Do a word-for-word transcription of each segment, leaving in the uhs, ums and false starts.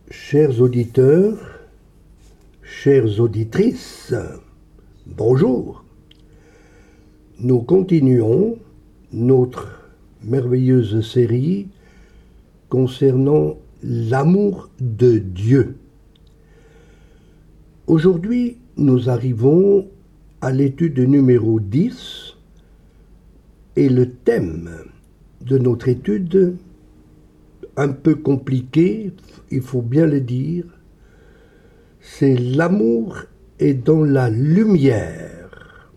Chers auditeurs, chères auditrices, bonjour. Nous continuons notre merveilleuse série concernant l'amour de Dieu. Aujourd'hui, nous arrivons à l'étude numéro dix et le thème de notre étude, un peu compliqué, il faut bien le dire, c'est l'amour est dans la lumière.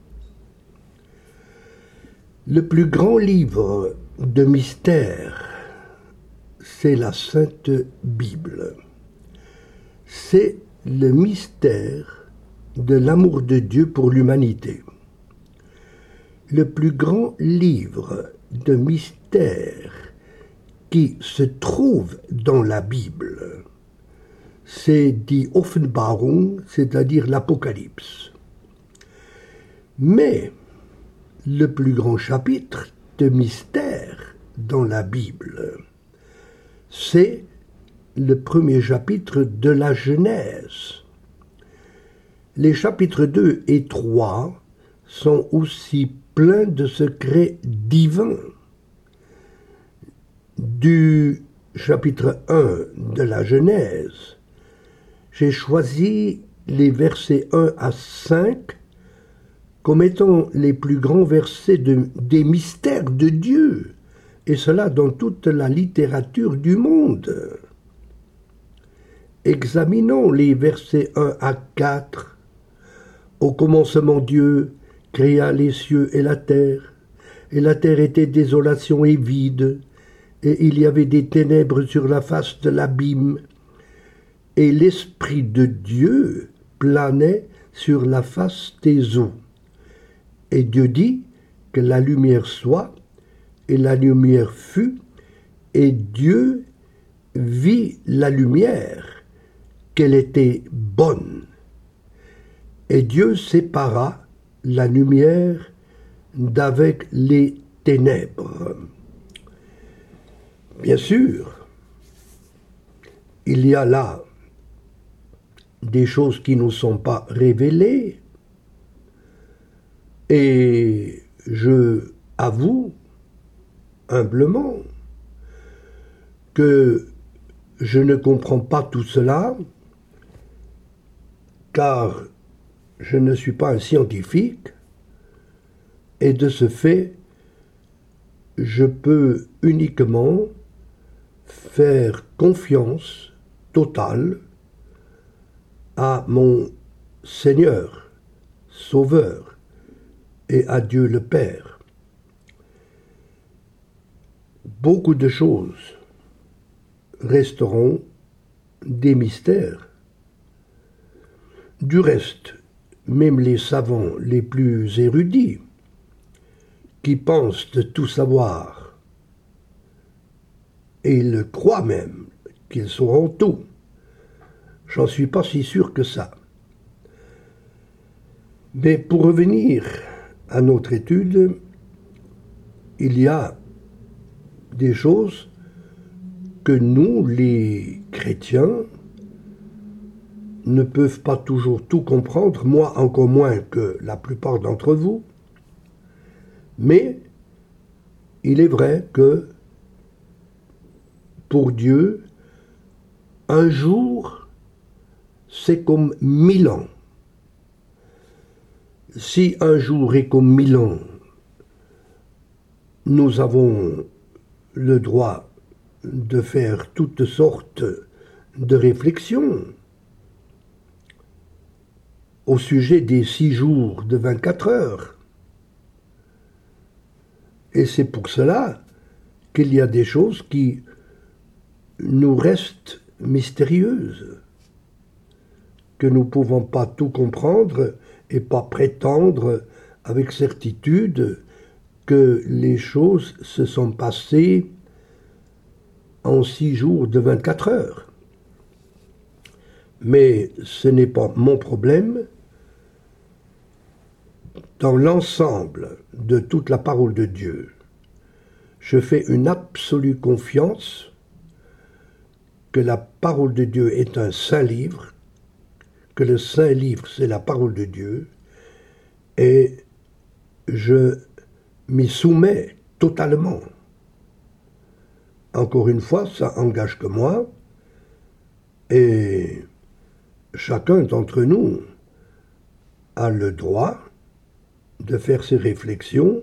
Le plus grand livre de mystère, c'est la Sainte Bible. C'est le mystère de l'amour de Dieu pour l'humanité. Le plus grand livre de mystère qui se trouve dans la Bible, c'est die Offenbarung, c'est-à-dire l'Apocalypse. Mais le plus grand chapitre de mystère dans la Bible, c'est le premier chapitre de la Genèse. Les chapitres deux et trois sont aussi pleins de secrets divins. Du chapitre un de la Genèse, j'ai choisi les versets un à cinq comme étant les plus grands versets de, des mystères de Dieu, et cela dans toute la littérature du monde. Examinons les versets un à quatre. Au commencement, Dieu créa les cieux et la terre, et la terre était désolation et vide, et il y avait des ténèbres sur la face de l'abîme, et l'Esprit de Dieu planait sur la face des eaux. Et Dieu dit que la lumière soit, et la lumière fut, et Dieu vit la lumière, qu'elle était bonne. Et Dieu sépara la lumière d'avec les ténèbres. Bien sûr, il y a là des choses qui ne nous sont pas révélées, et je avoue humblement que je ne comprends pas tout cela, car je ne suis pas un scientifique, et de ce fait, je peux uniquement faire confiance totale à mon Seigneur, Sauveur, et à Dieu le Père. Beaucoup de choses resteront des mystères. Du reste, même les savants les plus érudits, qui pensent de tout savoir, et ils croient même qu'ils sauront tout, j'en suis pas si sûr que ça. Mais pour revenir à notre étude, il y a des choses que nous, les chrétiens, ne peuvent pas toujours tout comprendre, moi encore moins que la plupart d'entre vous, mais il est vrai que pour Dieu, un jour, c'est comme mille ans. Si un jour est comme mille ans, nous avons le droit de faire toutes sortes de réflexions au sujet des six jours de vingt-quatre heures. Et c'est pour cela qu'il y a des choses qui nous restent mystérieuses, que nous ne pouvons pas tout comprendre et pas prétendre avec certitude que les choses se sont passées en six jours de vingt-quatre heures. Mais ce n'est pas mon problème. Dans l'ensemble de toute la parole de Dieu, je fais une absolue confiance que la parole de Dieu est un saint livre, que le saint livre c'est la parole de Dieu, et je m'y soumets totalement. Encore une fois, ça engage que moi, et chacun d'entre nous a le droit de faire ses réflexions.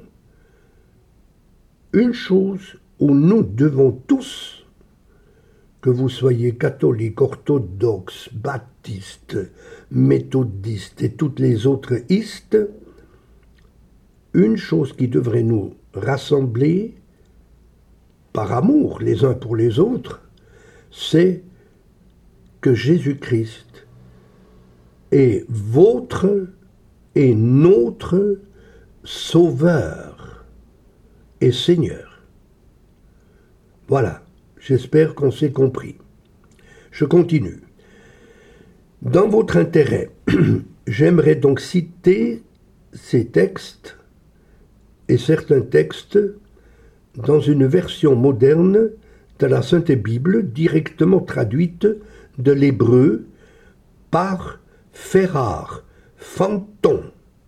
Une chose où nous devons tous, que vous soyez catholiques, orthodoxes, baptistes, méthodistes et toutes les autres istes, une chose qui devrait nous rassembler par amour les uns pour les autres, c'est que Jésus-Christ est votre et notre Sauveur et Seigneur. Voilà, j'espère qu'on s'est compris. Je continue. Dans votre intérêt, j'aimerais donc citer ces textes et certains textes dans une version moderne de la Sainte Bible, directement traduite de l'hébreu par Ferrar, Fanton,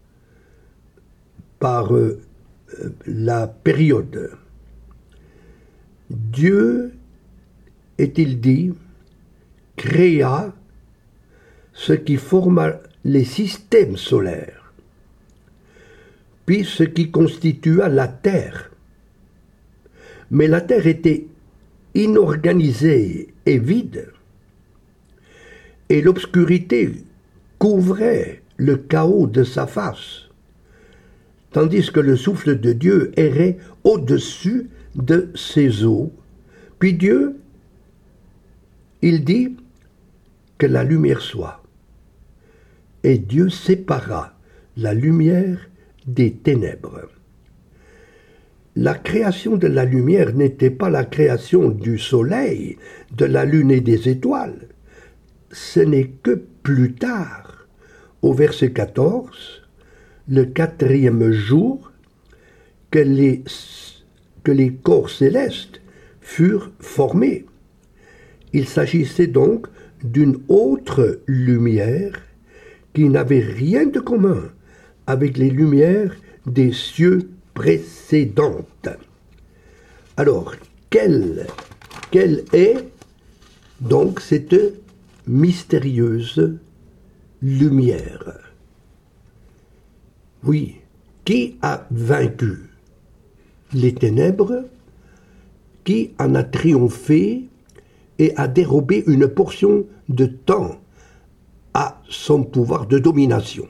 par euh, la période. Dieu, est-il dit, créa ce qui forma les systèmes solaires, puis ce qui constitua la terre. Mais la terre était inorganisée et vide, et l'obscurité couvrait le chaos de sa face, tandis que le souffle de Dieu errait au-dessus de ses eaux. Puis Dieu, il dit que la lumière soit. Et Dieu sépara la lumière des ténèbres. La création de la lumière n'était pas la création du soleil, de la lune et des étoiles. Ce n'est que plus tard, au verset quatorze, le quatrième jour, que les, que les corps célestes furent formés. Il s'agissait donc d'une autre lumière qui n'avait rien de commun avec les lumières des cieux précédentes. Alors, quelle, quelle est donc cette mystérieuse lumière? Oui, qui a vaincu les ténèbres? Qui en a triomphé et a dérobé une portion de temps à son pouvoir de domination?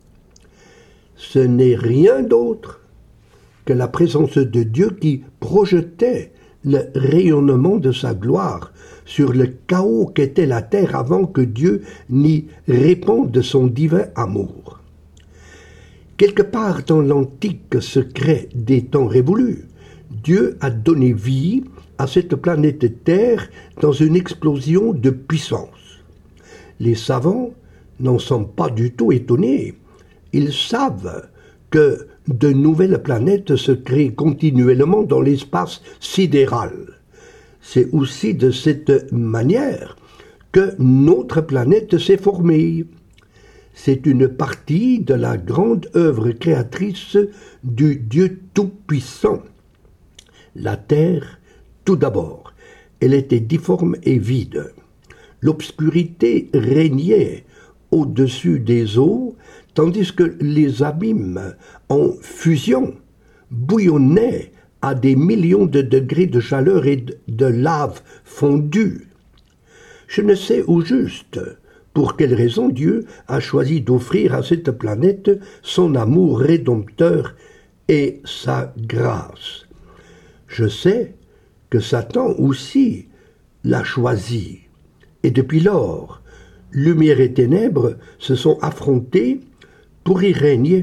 Ce n'est rien d'autre que la présence de Dieu qui projetait le rayonnement de sa gloire sur le chaos qu'était la terre avant que Dieu n'y répande son divin amour. Quelque part dans l'antique secret des temps révolus, Dieu a donné vie à cette planète Terre dans une explosion de puissance. Les savants n'en sont pas du tout étonnés. Ils savent que de nouvelles planètes se créent continuellement dans l'espace sidéral. C'est aussi de cette manière que notre planète s'est formée. C'est une partie de la grande œuvre créatrice du Dieu Tout-Puissant. La Terre, tout d'abord, elle était difforme et vide. L'obscurité régnait au-dessus des eaux, tandis que les abîmes en fusion bouillonnaient à des millions de degrés de chaleur et de lave fondue. Je ne sais au juste pour quelle raison Dieu a choisi d'offrir à cette planète son amour rédempteur et sa grâce. Je sais que Satan aussi l'a choisi, et depuis lors, lumière et ténèbres se sont affrontés pour y régner.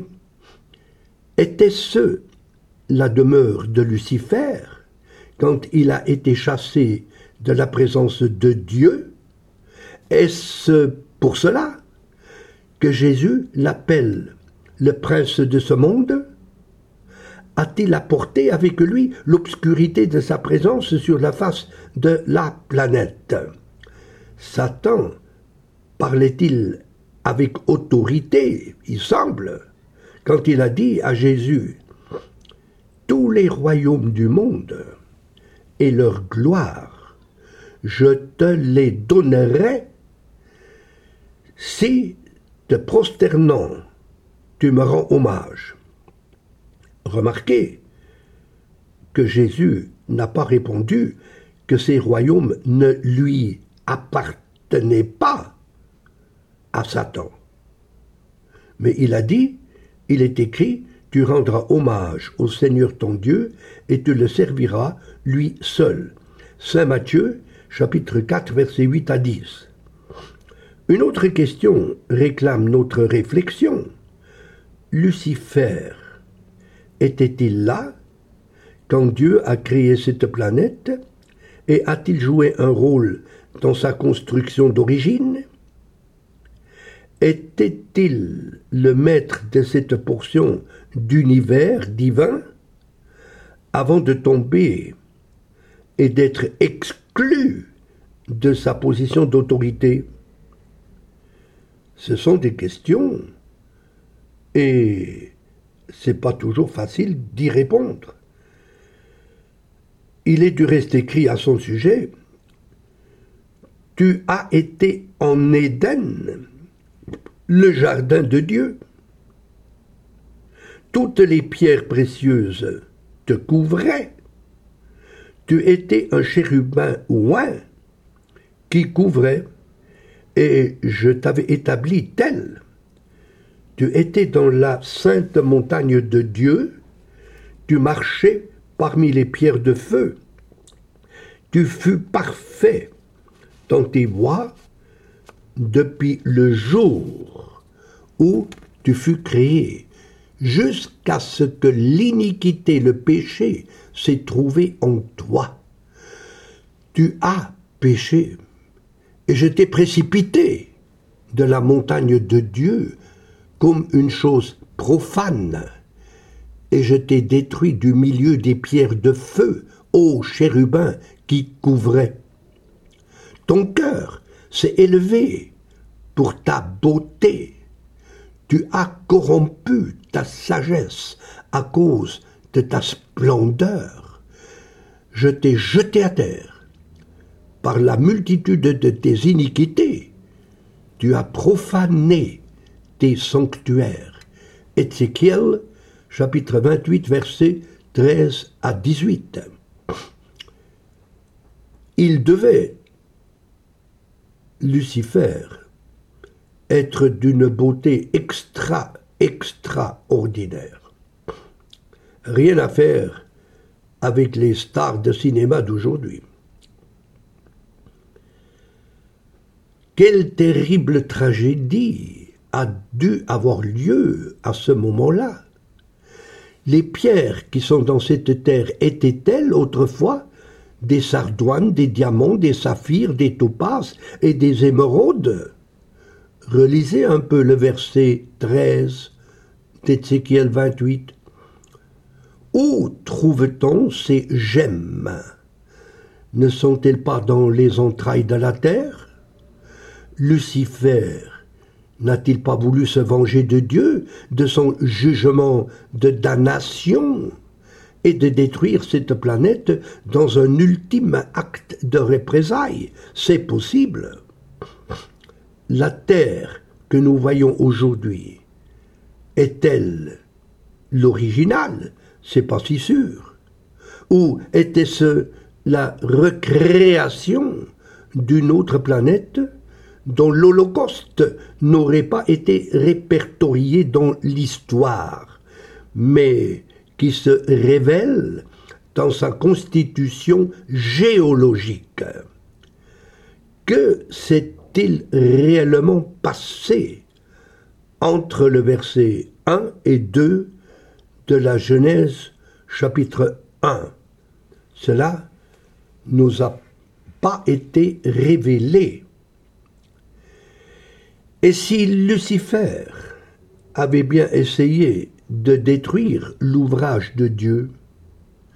Était-ce la demeure de Lucifer quand il a été chassé de la présence de Dieu? Est-ce pour cela que Jésus l'appelle le prince de ce monde? A-t-il apporté avec lui l'obscurité de sa présence sur la face de la planète? Satan parlait-il avec autorité, il semble, quand il a dit à Jésus « Tous les royaumes du monde et leur gloire, je te les donnerai si, te prosternant, tu me rends hommage. » Remarquez que Jésus n'a pas répondu que ces royaumes ne lui appartenaient pas à Satan. Mais il a dit, il est écrit, tu rendras hommage au Seigneur ton Dieu et tu le serviras lui seul. Saint Matthieu, chapitre quatre, versets huit à dix. Une autre question réclame notre réflexion. Lucifer était-il là quand Dieu a créé cette planète et a-t-il joué un rôle dans sa construction d'origine? Était-il le maître de cette portion d'univers divin avant de tomber et d'être exclu de sa position d'autorité? Ce sont des questions et c'est pas toujours facile d'y répondre. Il est du reste écrit à son sujet « Tu as été en Éden, le jardin de Dieu. Toutes les pierres précieuses te couvraient. Tu étais un chérubin oint qui couvrait, et je t'avais établi tel. Tu étais dans la sainte montagne de Dieu, tu marchais parmi les pierres de feu. Tu fus parfait dans tes voies depuis le jour où tu fus créé, jusqu'à ce que l'iniquité, le péché, s'est trouvé en toi. Tu as péché, et je t'ai précipité de la montagne de Dieu comme une chose profane, et je t'ai détruit du milieu des pierres de feu, ô chérubin qui couvrait. Ton cœur s'est élevé pour ta beauté. Tu as corrompu ta sagesse à cause de ta splendeur. Je t'ai jeté à terre. Par la multitude de tes iniquités, tu as profané tes sanctuaires. Ézéchiel, chapitre vingt-huit, versets treize à dix-huit. Il devait, Lucifer, être d'une beauté extra, extraordinaire. Rien à faire avec les stars de cinéma d'aujourd'hui. Quelle terrible tragédie a dû avoir lieu à ce moment-là? Les pierres qui sont dans cette terre étaient-elles autrefois des sardoines, des diamants, des saphirs, des topazes et des émeraudes? Relisez un peu le verset treize d'Ézéchiel vingt-huit. Où trouve-t-on ces gemmes? Ne sont-elles pas dans les entrailles de la terre? Lucifer n'a-t-il pas voulu se venger de Dieu, de son jugement de damnation, et de détruire cette planète dans un ultime acte de représailles? C'est possible. La terre que nous voyons aujourd'hui est-elle l'original? C'est pas si sûr. Ou était-ce la recréation d'une autre planète dont l'Holocauste n'aurait pas été répertorié dans l'histoire, mais qui se révèle dans sa constitution géologique? Que s'est-il réellement passé entre le verset un et deux de la Genèse chapitre un? Cela nous a pas été révélé. Et si Lucifer avait bien essayé de détruire l'ouvrage de Dieu,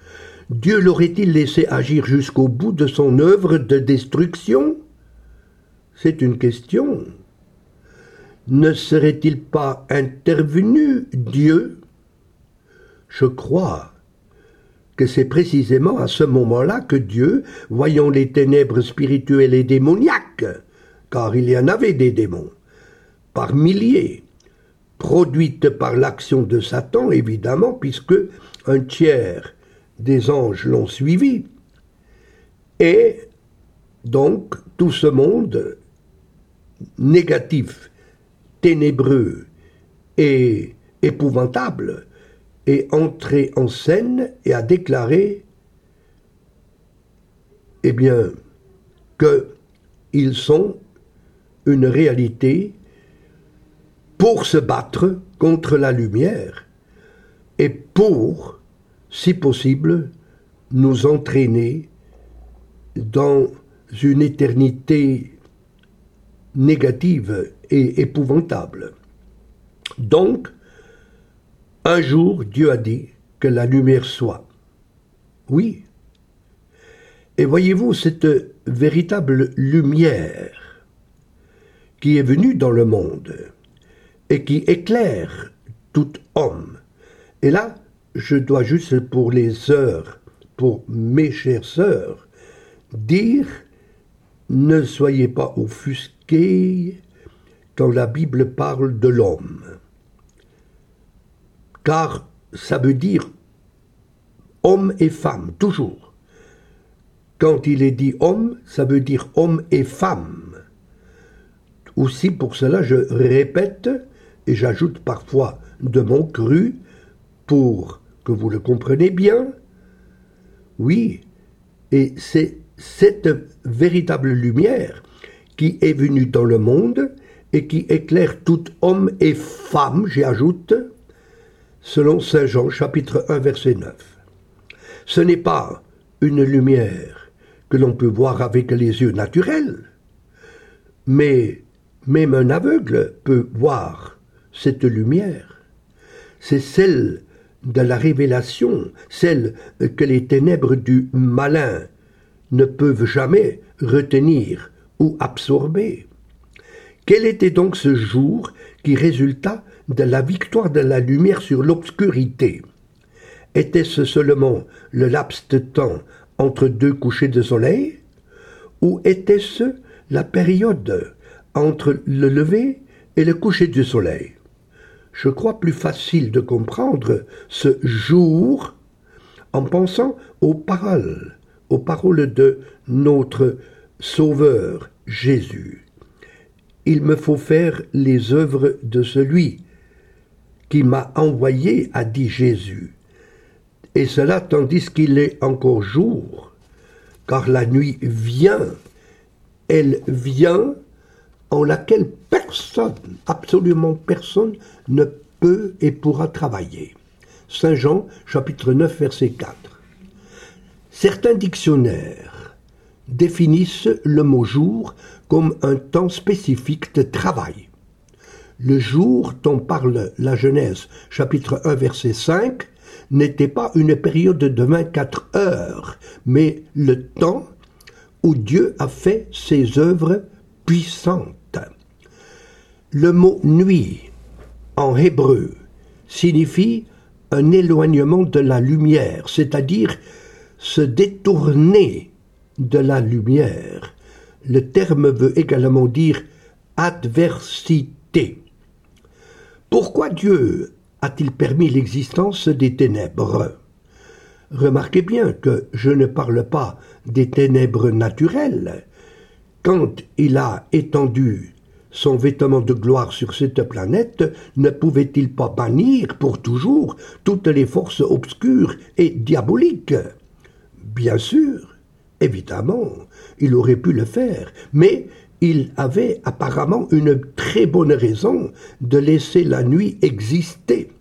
Dieu l'aurait-il laissé agir jusqu'au bout de son œuvre de destruction? c'est une question. Ne serait-il pas intervenu, Dieu? Je crois que c'est précisément à ce moment-là que Dieu, voyant les ténèbres spirituelles et démoniaques, car il y en avait des démons, par milliers, produites par l'action de Satan, évidemment, puisque un tiers des anges l'ont suivi, et donc tout ce monde négatif, ténébreux et épouvantable est entré en scène et a déclaré, eh bien, qu'ils sont une réalité pour se battre contre la lumière et pour, si possible, nous entraîner dans une éternité négative et épouvantable. Donc, un jour, Dieu a dit que la lumière soit. Oui. Et voyez-vous, cette véritable lumière qui est venue dans le monde et qui éclaire tout homme. Et là, je dois juste pour les sœurs, pour mes chères sœurs, dire, ne soyez pas offusqués quand la Bible parle de l'homme. Car ça veut dire homme et femme, toujours. Quand il est dit homme, ça veut dire homme et femme. Aussi, pour cela, je répète, et j'ajoute parfois de mon cru, pour que vous le compreniez bien. Oui, et c'est cette véritable lumière qui est venue dans le monde et qui éclaire tout homme et femme, j'y ajoute, selon saint Jean, chapitre un, verset neuf. Ce n'est pas une lumière que l'on peut voir avec les yeux naturels, mais même un aveugle peut voir cette lumière. C'est celle de la révélation, celle que les ténèbres du malin ne peuvent jamais retenir ou absorber. Quel était donc ce jour qui résulta de la victoire de la lumière sur l'obscurité? Était-ce seulement le laps de temps entre deux couchers de soleil? Ou était-ce la période entre le lever et le coucher du soleil? Je crois plus facile de comprendre ce jour en pensant aux paroles, aux paroles de notre Sauveur Jésus. Il me faut faire les œuvres de celui qui m'a envoyé, a dit Jésus. Et cela tandis qu'il est encore jour, car la nuit vient, elle vient en laquelle personne, absolument personne, ne peut et pourra travailler. saint Jean, chapitre neuf, verset quatre. Certains dictionnaires définissent le mot jour comme un temps spécifique de travail. Le jour dont parle la Genèse, chapitre un, verset cinq, n'était pas une période de vingt-quatre heures, mais le temps où Dieu a fait ses œuvres puissantes. Le mot nuit, en hébreu, signifie un éloignement de la lumière, c'est-à-dire se détourner de la lumière. Le terme veut également dire adversité. Pourquoi Dieu a-t-il permis l'existence des ténèbres? Remarquez bien que je ne parle pas des ténèbres naturelles. Quand il a étendu son vêtement de gloire sur cette planète, ne pouvait-il pas bannir pour toujours toutes les forces obscures et diaboliques? Bien sûr, évidemment, il aurait pu le faire, mais il avait apparemment une très bonne raison de laisser la nuit exister.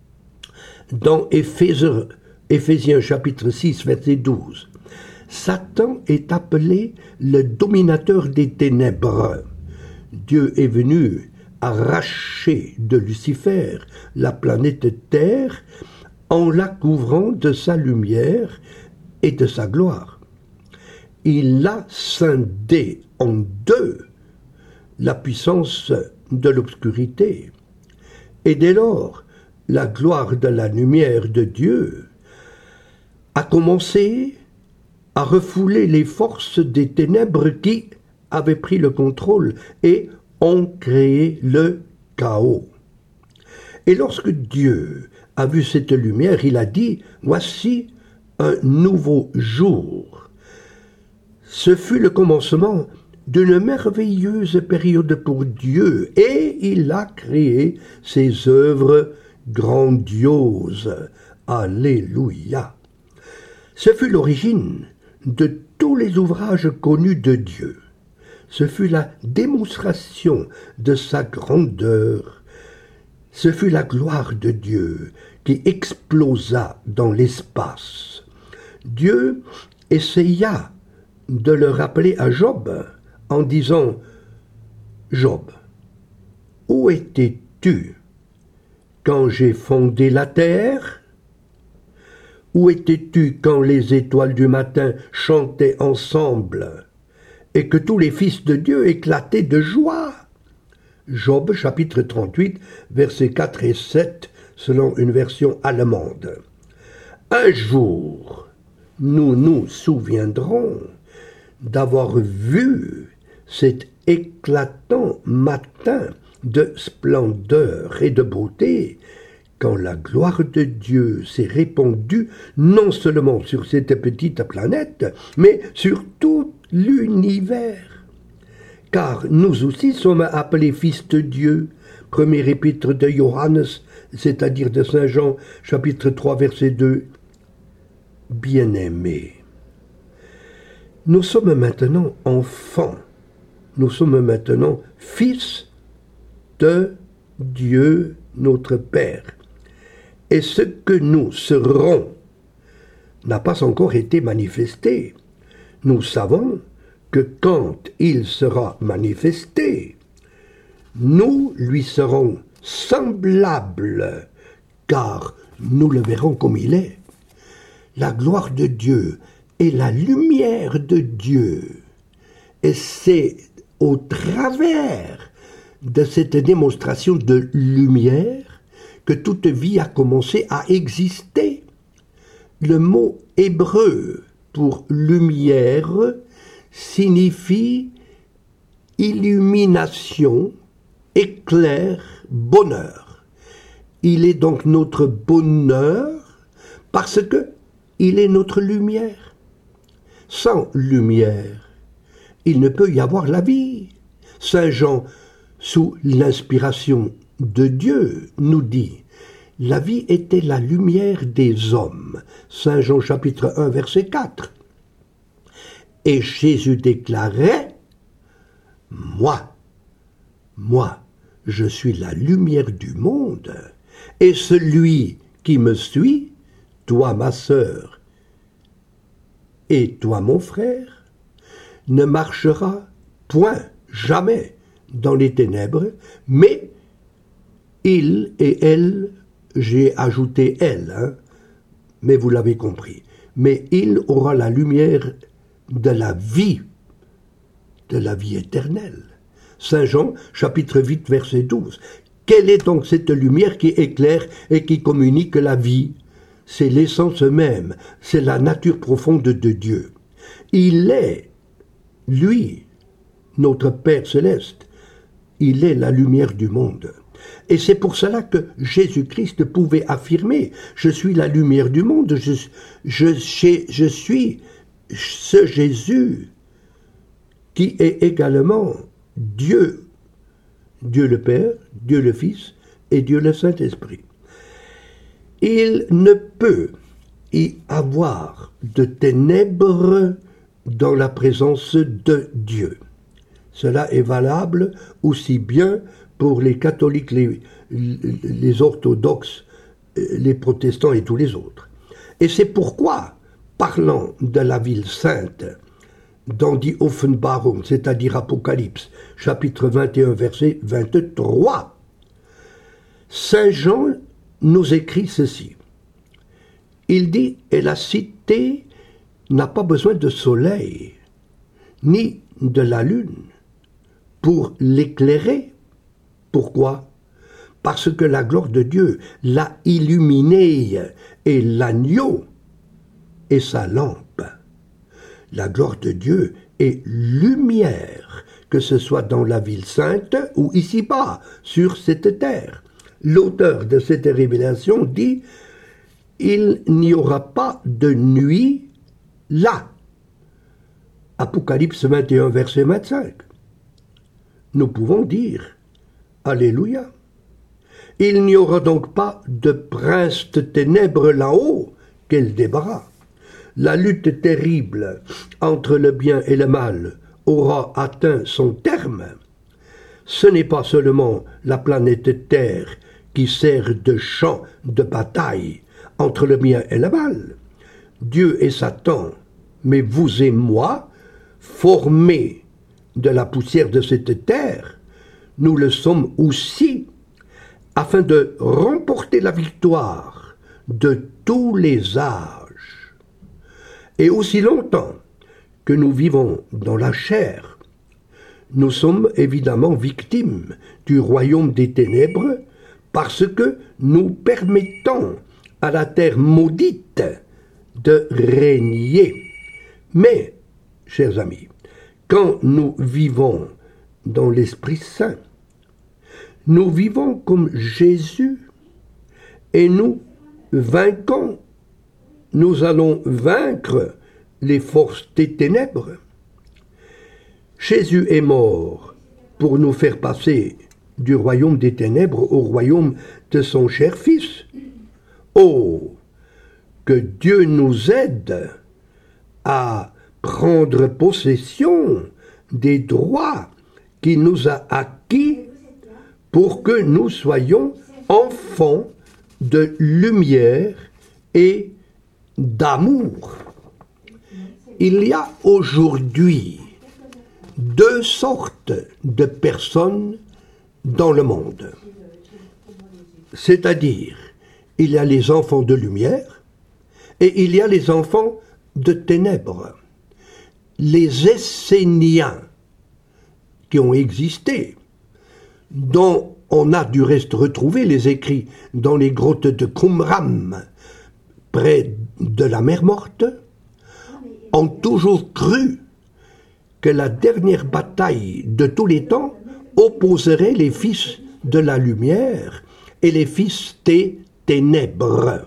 Dans Éphésiens, Éphésiens chapitre six, verset douze, Satan est appelé le dominateur des ténèbres. Dieu est venu arracher de Lucifer la planète Terre en la couvrant de sa lumière et de sa gloire. Il l'a scindée en deux la puissance de l'obscurité. Et dès lors, la gloire de la lumière de Dieu a commencé à refouler les forces des ténèbres qui avaient pris le contrôle et ont créé le chaos. Et lorsque Dieu a vu cette lumière, il a dit « Voici un nouveau jour ». Ce fut le commencement d'une merveilleuse période pour Dieu, et il a créé ses œuvres grandioses. Alléluia. Ce fut l'origine de tous les ouvrages connus de Dieu. Ce fut la démonstration de sa grandeur. Ce fut la gloire de Dieu qui explosa dans l'espace. Dieu essaya de le rappeler à Job en disant « Job, où étais-tu quand j'ai fondé la terre ? Où étais-tu quand les étoiles du matin chantaient ensemble et que tous les fils de Dieu éclataient de joie ?» Job chapitre trente-huit, versets quatre et sept, selon une version allemande. Un jour, nous nous souviendrons d'avoir vu cet éclatant matin de splendeur et de beauté, quand la gloire de Dieu s'est répandue non seulement sur cette petite planète, mais sur tout l'univers. Car nous aussi sommes appelés fils de Dieu. Premier épître de Johannes, c'est-à-dire de Saint Jean, chapitre trois, verset deux. Bien-aimés, nous sommes maintenant enfants. Nous sommes maintenant fils de Dieu notre Père. Et ce que nous serons n'a pas encore été manifesté. Nous savons que quand il sera manifesté, nous lui serons semblables, car nous le verrons comme il est. La gloire de Dieu est la lumière de Dieu. Et c'est au travers de cette démonstration de lumière que toute vie a commencé à exister. Le mot hébreu pour lumière signifie illumination, éclair, bonheur. Il est donc notre bonheur parce que il est notre lumière. Sans lumière, il ne peut y avoir la vie. Saint Jean, sous l'inspiration de Dieu, nous dit « La vie était la lumière des hommes ». Saint Jean chapitre un, verset quatre. Et Jésus déclarait « Moi, moi, je suis la lumière du monde, et celui qui me suit, toi ma sœur, et toi mon frère, ne marchera point, jamais, dans les ténèbres, mais il et elle, j'ai ajouté elle, hein, mais vous l'avez compris, mais il aura la lumière de la vie, de la vie éternelle. Saint Jean, chapitre huit, verset douze. Quelle est donc cette lumière qui éclaire et qui communique la vie ? C'est l'essence même, c'est la nature profonde de Dieu. Il est, lui, notre Père céleste, il est la lumière du monde. Et c'est pour cela que Jésus-Christ pouvait affirmer « Je suis la lumière du monde, je, je, je, je suis ce Jésus qui est également Dieu, Dieu le Père, Dieu le Fils et Dieu le Saint-Esprit. » Il ne peut y avoir de ténèbres dans la présence de Dieu. Cela est valable aussi bien pour les catholiques, les, les orthodoxes, les protestants et tous les autres. Et c'est pourquoi, parlant de la ville sainte, dans die Offenbarung, c'est-à-dire Apocalypse, chapitre vingt et un, verset vingt-trois, Saint Jean nous écrit ceci. Il dit « Et la cité n'a pas besoin de soleil, ni de la lune, pour l'éclairer. Pourquoi? Parce que la gloire de Dieu l'a illuminé, et l'agneau est sa lampe. La gloire de Dieu est lumière, que ce soit dans la ville sainte ou ici-bas, sur cette terre. L'auteur de cette révélation dit « Il n'y aura pas de nuit là ». Apocalypse vingt et un, verset vingt-cinq. Nous pouvons dire « Alléluia ». Il n'y aura donc pas de prince de ténèbres là-haut qu'elle débarrasse. La lutte terrible entre le bien et le mal aura atteint son terme. Ce n'est pas seulement la planète Terre qui sert de champ de bataille entre le bien et le mal. Dieu et Satan, mais vous et moi, formés de la poussière de cette terre, nous le sommes aussi, afin de remporter la victoire de tous les âges. Et aussi longtemps que nous vivons dans la chair, nous sommes évidemment victimes du royaume des ténèbres parce que nous permettons à la terre maudite de régner. Mais, chers amis, quand nous vivons dans l'Esprit Saint, nous vivons comme Jésus et nous vainquons. Nous allons vaincre les forces des ténèbres. Jésus est mort pour nous faire passer du royaume des ténèbres au royaume de son cher Fils. Oh, que Dieu nous aide à prendre possession des droits qu'il nous a acquis pour que nous soyons enfants de lumière et d'amour. Il y a aujourd'hui deux sortes de personnes dans le monde. C'est-à-dire, il y a les enfants de lumière et il y a les enfants de ténèbres. Les Esséniens qui ont existé, dont on a du reste retrouvé les écrits dans les grottes de Qumran, près de la mer Morte, ont toujours cru que la dernière bataille de tous les temps opposerait les fils de la lumière et les fils des ténèbres.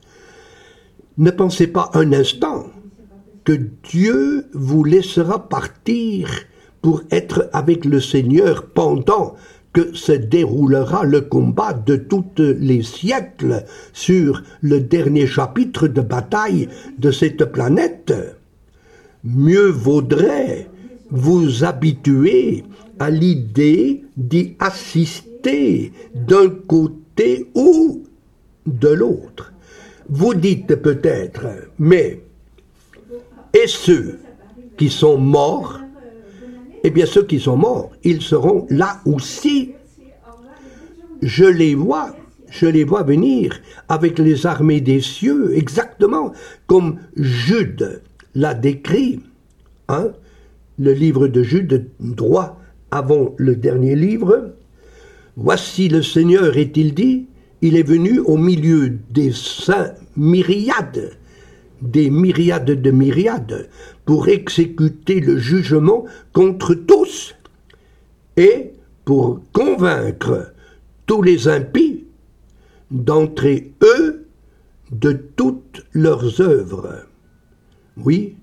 Ne pensez pas un instant que Dieu vous laissera partir pour être avec le Seigneur pendant que se déroulera le combat de tous les siècles sur le dernier chapitre de bataille de cette planète. Mieux vaudrait vous habituer à l'idée d'y assister d'un côté ou de l'autre. Vous dites peut-être, mais et ceux qui sont morts? Eh bien, ceux qui sont morts, ils seront là aussi. Je les vois, je les vois venir avec les armées des cieux, exactement comme Jude l'a décrit. Hein? Le livre de Jude, droit avant le dernier livre. Voici le Seigneur, est-il dit, il est venu au milieu des saints myriades, des myriades de myriades, pour exécuter le jugement contre tous et pour convaincre tous les impies d'entrer, eux, de toutes leurs œuvres. Oui,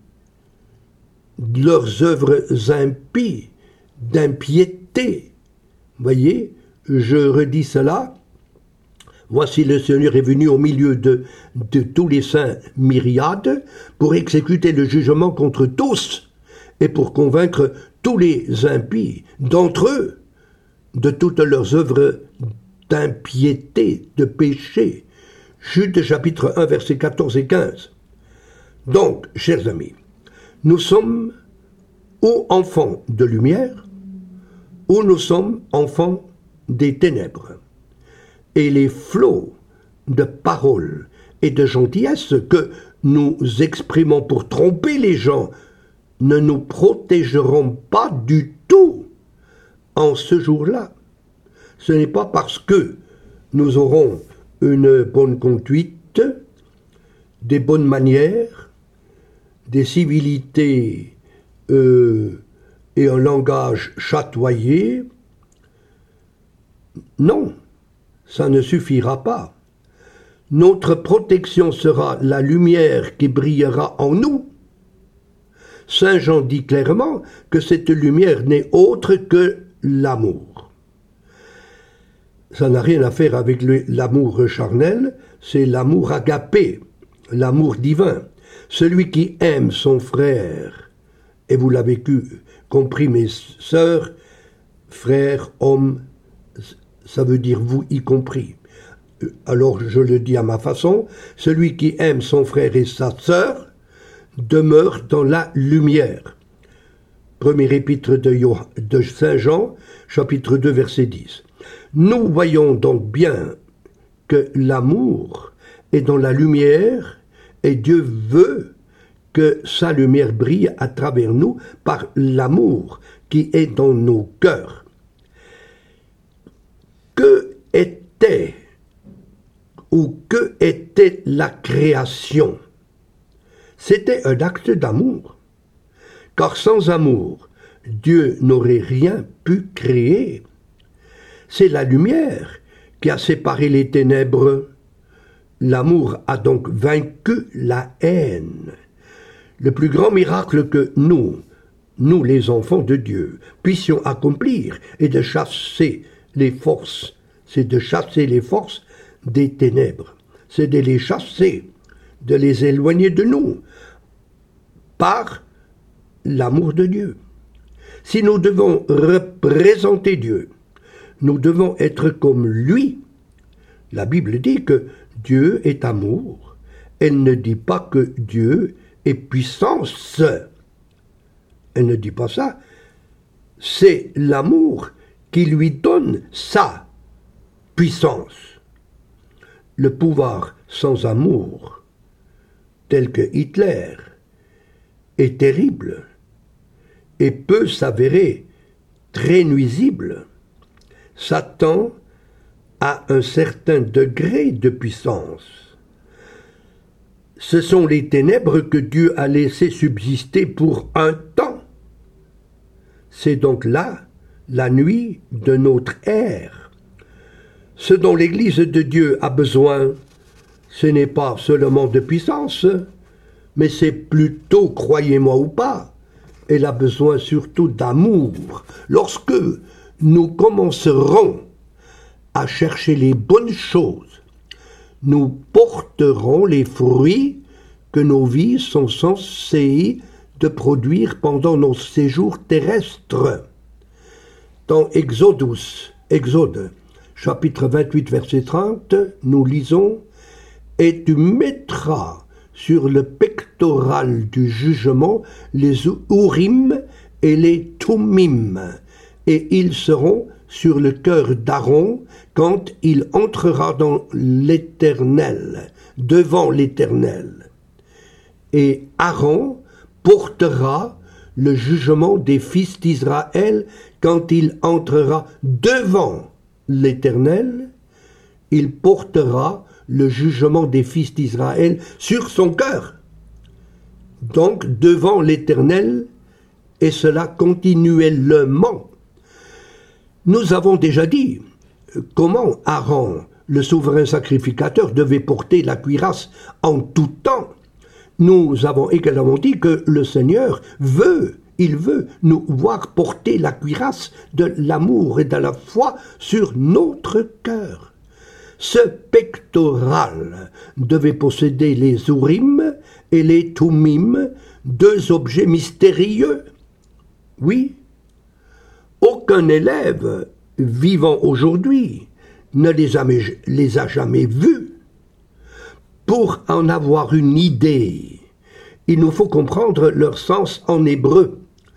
leurs œuvres impies, d'impiété. Voyez, je redis cela. Voici le Seigneur est venu au milieu de, de tous les saints myriades pour exécuter le jugement contre tous et pour convaincre tous les impies d'entre eux de toutes leurs œuvres d'impiété, de péché. Jude chapitre un, versets quatorze et quinze. Donc, chers amis, nous sommes ou enfants de lumière, ou nous sommes enfants des ténèbres. Et les flots de paroles et de gentillesse que nous exprimons pour tromper les gens ne nous protégeront pas du tout en ce jour-là. Ce n'est pas parce que nous aurons une bonne conduite, des bonnes manières, des civilités euh, et un langage chatoyé. Non, ça ne suffira pas. Notre protection sera la lumière qui brillera en nous. Saint Jean dit clairement que cette lumière n'est autre que l'amour. Ça n'a rien à faire avec l'amour charnel, c'est l'amour agapé, l'amour divin. Celui qui aime son frère, et vous l'avez compris mes sœurs, frères, hommes, ça veut dire vous y compris. Alors je le dis à ma façon, celui qui aime son frère et sa sœur demeure dans la lumière. Premier épître de, de Saint Jean, chapitre deux, verset dix. Nous voyons donc bien que l'amour est dans la lumière et Dieu veut que sa lumière brille à travers nous par l'amour qui est dans nos cœurs. Que était ou que était la création? C'était un acte d'amour, car sans amour, Dieu n'aurait rien pu créer. C'est la lumière qui a séparé les ténèbres. L'amour a donc vaincu la haine. Le plus grand miracle que nous, nous les enfants de Dieu, puissions accomplir est de chasser les forces, c'est de chasser les forces des ténèbres, c'est de les chasser, de les éloigner de nous, par l'amour de Dieu. Si nous devons représenter Dieu, nous devons être comme lui. La Bible dit que Dieu est amour. Elle ne dit pas que Dieu est puissance. Elle ne dit pas ça. C'est l'amour qui lui donne sa puissance. Le pouvoir sans amour, tel que Hitler, est terrible et peut s'avérer très nuisible. Satan a un certain degré de puissance. Ce sont les ténèbres que Dieu a laissées subsister pour un temps. C'est donc là la nuit de notre ère. Ce dont l'Église de Dieu a besoin, ce n'est pas seulement de puissance, mais c'est plutôt, croyez-moi ou pas, elle a besoin surtout d'amour. Lorsque nous commencerons à chercher les bonnes choses, nous porterons les fruits que nos vies sont censées de produire pendant nos séjours terrestres. Dans Exodus, Exode, chapitre vingt-huit, verset trente, nous lisons « Et tu mettras sur le pectoral du jugement les Urim et les Thummim, et ils seront sur le cœur d'Aaron quand il entrera dans l'Éternel, devant l'Éternel. Et Aaron portera le jugement des fils d'Israël quand il entrera devant l'Éternel. Il portera le jugement des fils d'Israël sur son cœur. Donc devant l'Éternel, et cela continuellement. Nous avons déjà dit comment Aaron, le souverain sacrificateur, devait porter la cuirasse en tout temps. Nous avons également dit que le Seigneur veut, il veut nous voir porter la cuirasse de l'amour et de la foi sur notre cœur. Ce pectoral devait posséder les Urim et les Thummim, deux objets mystérieux. Oui, aucun élève vivant aujourd'hui ne les a, les a jamais vus. Pour en avoir une idée, il nous faut comprendre leur sens en hébreu.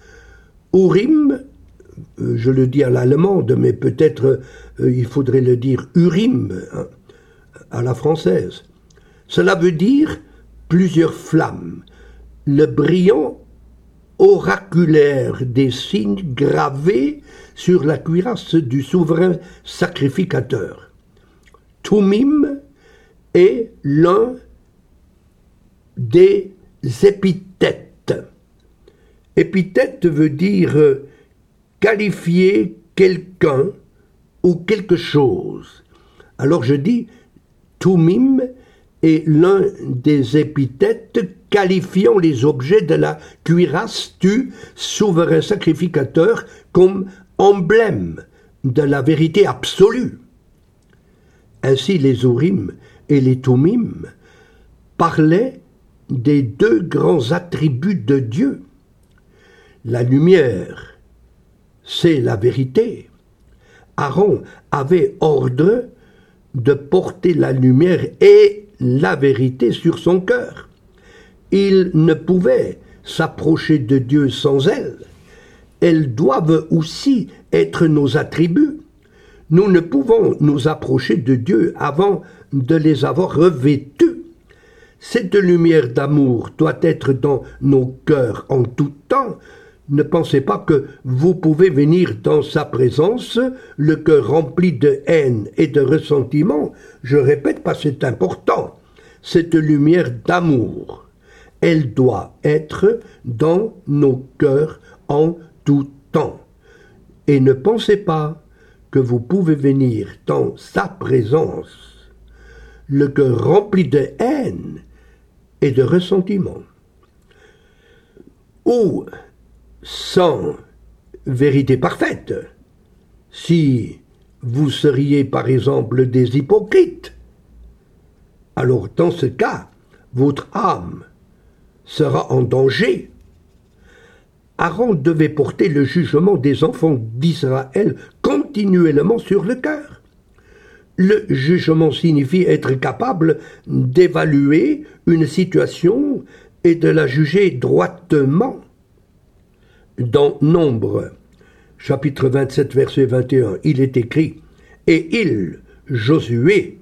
Urim, je le dis à l'allemande, mais peut-être euh, il faudrait le dire Urim, hein, à la française. Cela veut dire plusieurs flammes. Le brillant oraculaire des signes gravés sur la cuirasse du souverain sacrificateur. Tumim est l'un des épithètes. Épithète veut dire qualifier quelqu'un ou quelque chose. Alors je dis, Tumim est l'un des épithètes qualifiant les objets de la cuirasse du souverain sacrificateur comme emblème de la vérité absolue. Ainsi les Urim et les Tumim parlaient des deux grands attributs de Dieu. La lumière, c'est la vérité. Aaron avait ordre de porter la lumière et la vérité sur son cœur. Il ne pouvait s'approcher de Dieu sans elles. Elles doivent aussi être nos attributs. Nous ne pouvons nous approcher de Dieu avant de les avoir revêtus. Cette lumière d'amour doit être dans nos cœurs en tout temps. Ne pensez pas que vous pouvez venir dans sa présence, le cœur rempli de haine et de ressentiment. Je répète, parce que c'est important. Cette lumière d'amour, elle doit être dans nos cœurs en tout temps. Et ne pensez pas que vous pouvez venir dans sa présence, le cœur rempli de haine et de ressentiment. Ou sans vérité parfaite, si vous seriez par exemple des hypocrites, alors dans ce cas, votre âme sera en danger. Aaron devait porter le jugement des enfants d'Israël continuellement sur le cœur. Le jugement signifie être capable d'évaluer une situation et de la juger droitement. Dans Nombre, chapitre vingt-sept, verset vingt et un, il est écrit « Et il, Josué,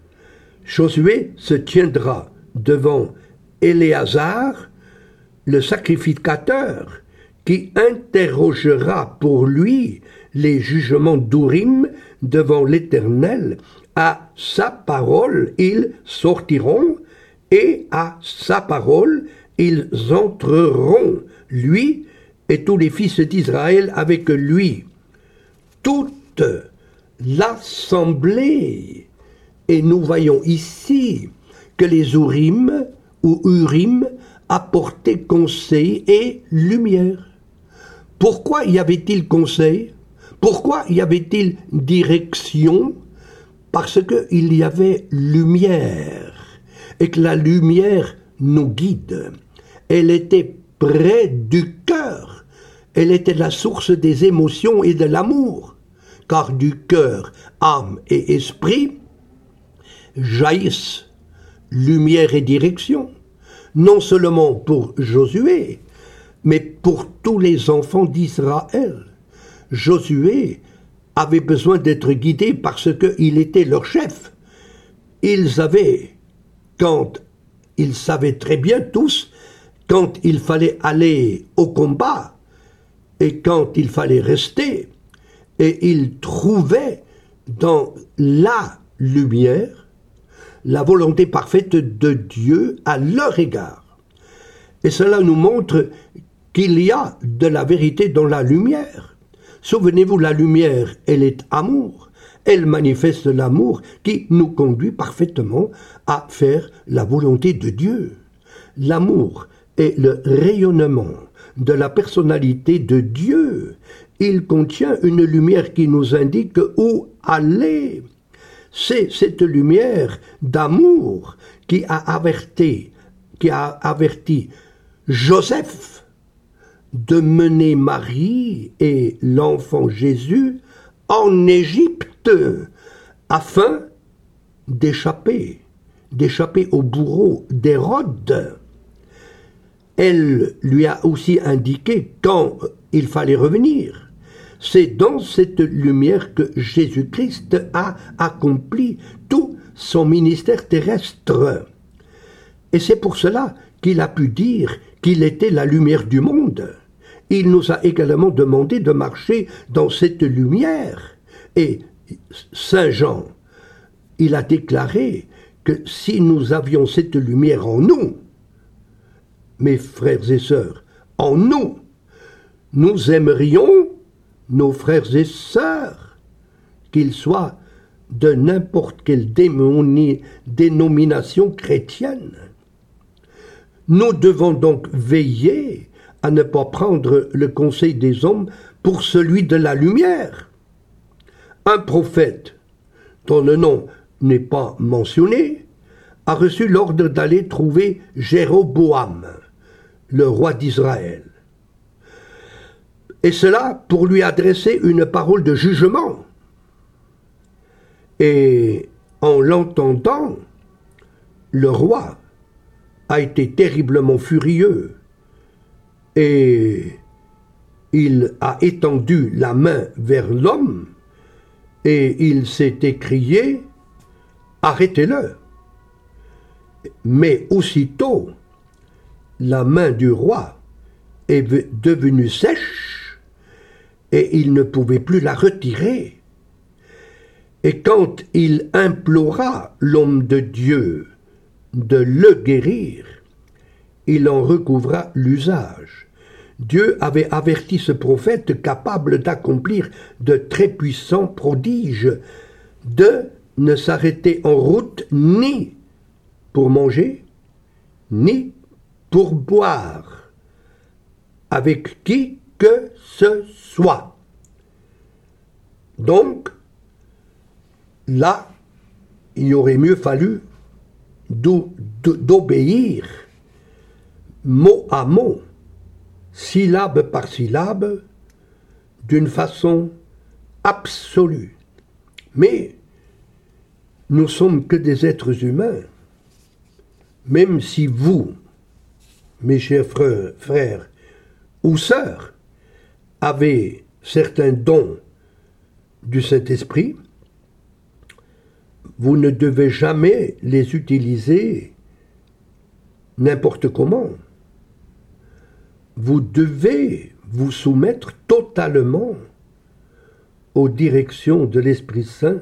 Josué se tiendra devant Éléazar, le sacrificateur, qui interrogera pour lui les jugements d'Urim devant l'Éternel. À sa parole, ils sortiront, et à sa parole, ils entreront, lui et tous les fils d'Israël avec lui. Toute l'assemblée, et nous voyons ici que les Urim ou Urim apportaient conseil et lumière. Pourquoi y avait-il conseil? Pourquoi y avait-il direction? Parce qu'il y avait lumière, et que la lumière nous guide. Elle était près du cœur. Elle était la source des émotions et de l'amour, car du cœur, âme et esprit jaillissent lumière et direction, non seulement pour Josué, mais pour tous les enfants d'Israël. Josué avait besoin d'être guidé parce qu'il était leur chef. Ils avaient, quand ils savaient très bien tous, quand il fallait aller au combat et quand il fallait rester, et ils trouvaient dans la lumière la volonté parfaite de Dieu à leur égard. Et cela nous montre qu'il y a de la vérité dans la lumière. Souvenez-vous, la lumière, elle est amour. Elle manifeste l'amour qui nous conduit parfaitement à faire la volonté de Dieu. L'amour est le rayonnement de la personnalité de Dieu. Il contient une lumière qui nous indique où aller. C'est cette lumière d'amour qui a averti, qui a averti Joseph de mener Marie et l'enfant Jésus en Égypte afin d'échapper, d'échapper au bourreau d'Hérode. Elle lui a aussi indiqué quand il fallait revenir. C'est dans cette lumière que Jésus-Christ a accompli tout son ministère terrestre. Et c'est pour cela qu'il a pu dire qu'il était la lumière du monde. Il nous a également demandé de marcher dans cette lumière. Et Saint Jean, il a déclaré que si nous avions cette lumière en nous, mes frères et sœurs, en nous, nous aimerions nos frères et sœurs, qu'ils soient de n'importe quelle démoni- dénomination chrétienne. Nous devons donc veiller à ne pas prendre le conseil des hommes pour celui de la lumière. Un prophète, dont le nom n'est pas mentionné, a reçu l'ordre d'aller trouver Jéroboam, le roi d'Israël. Et cela pour lui adresser une parole de jugement. Et en l'entendant, le roi a été terriblement furieux et il a étendu la main vers l'homme et il s'est écrié « Arrêtez-le ». Mais aussitôt, la main du roi est devenue sèche et il ne pouvait plus la retirer. Et quand il implora l'homme de Dieu de le guérir, il en recouvra l'usage. Dieu avait averti ce prophète capable d'accomplir de très puissants prodiges, de ne s'arrêter en route ni pour manger, ni pour boire, avec qui que ce soit. Donc, là, il aurait mieux fallu d'obéir mot à mot, syllabe par syllabe, d'une façon absolue. Mais nous sommes que des êtres humains. Même si vous, mes chers frères, frères ou sœurs, avez certains dons du Saint-Esprit, vous ne devez jamais les utiliser n'importe comment. Vous devez vous soumettre totalement aux directions de l'Esprit Saint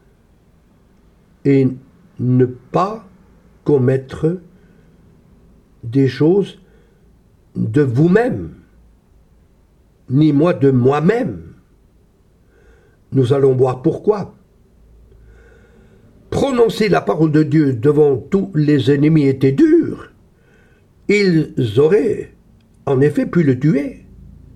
et ne pas commettre des choses de vous-même, ni moi de moi-même. Nous allons voir pourquoi. Prononcer la parole de Dieu devant tous les ennemis était dur. Ils auraient en effet pu le tuer.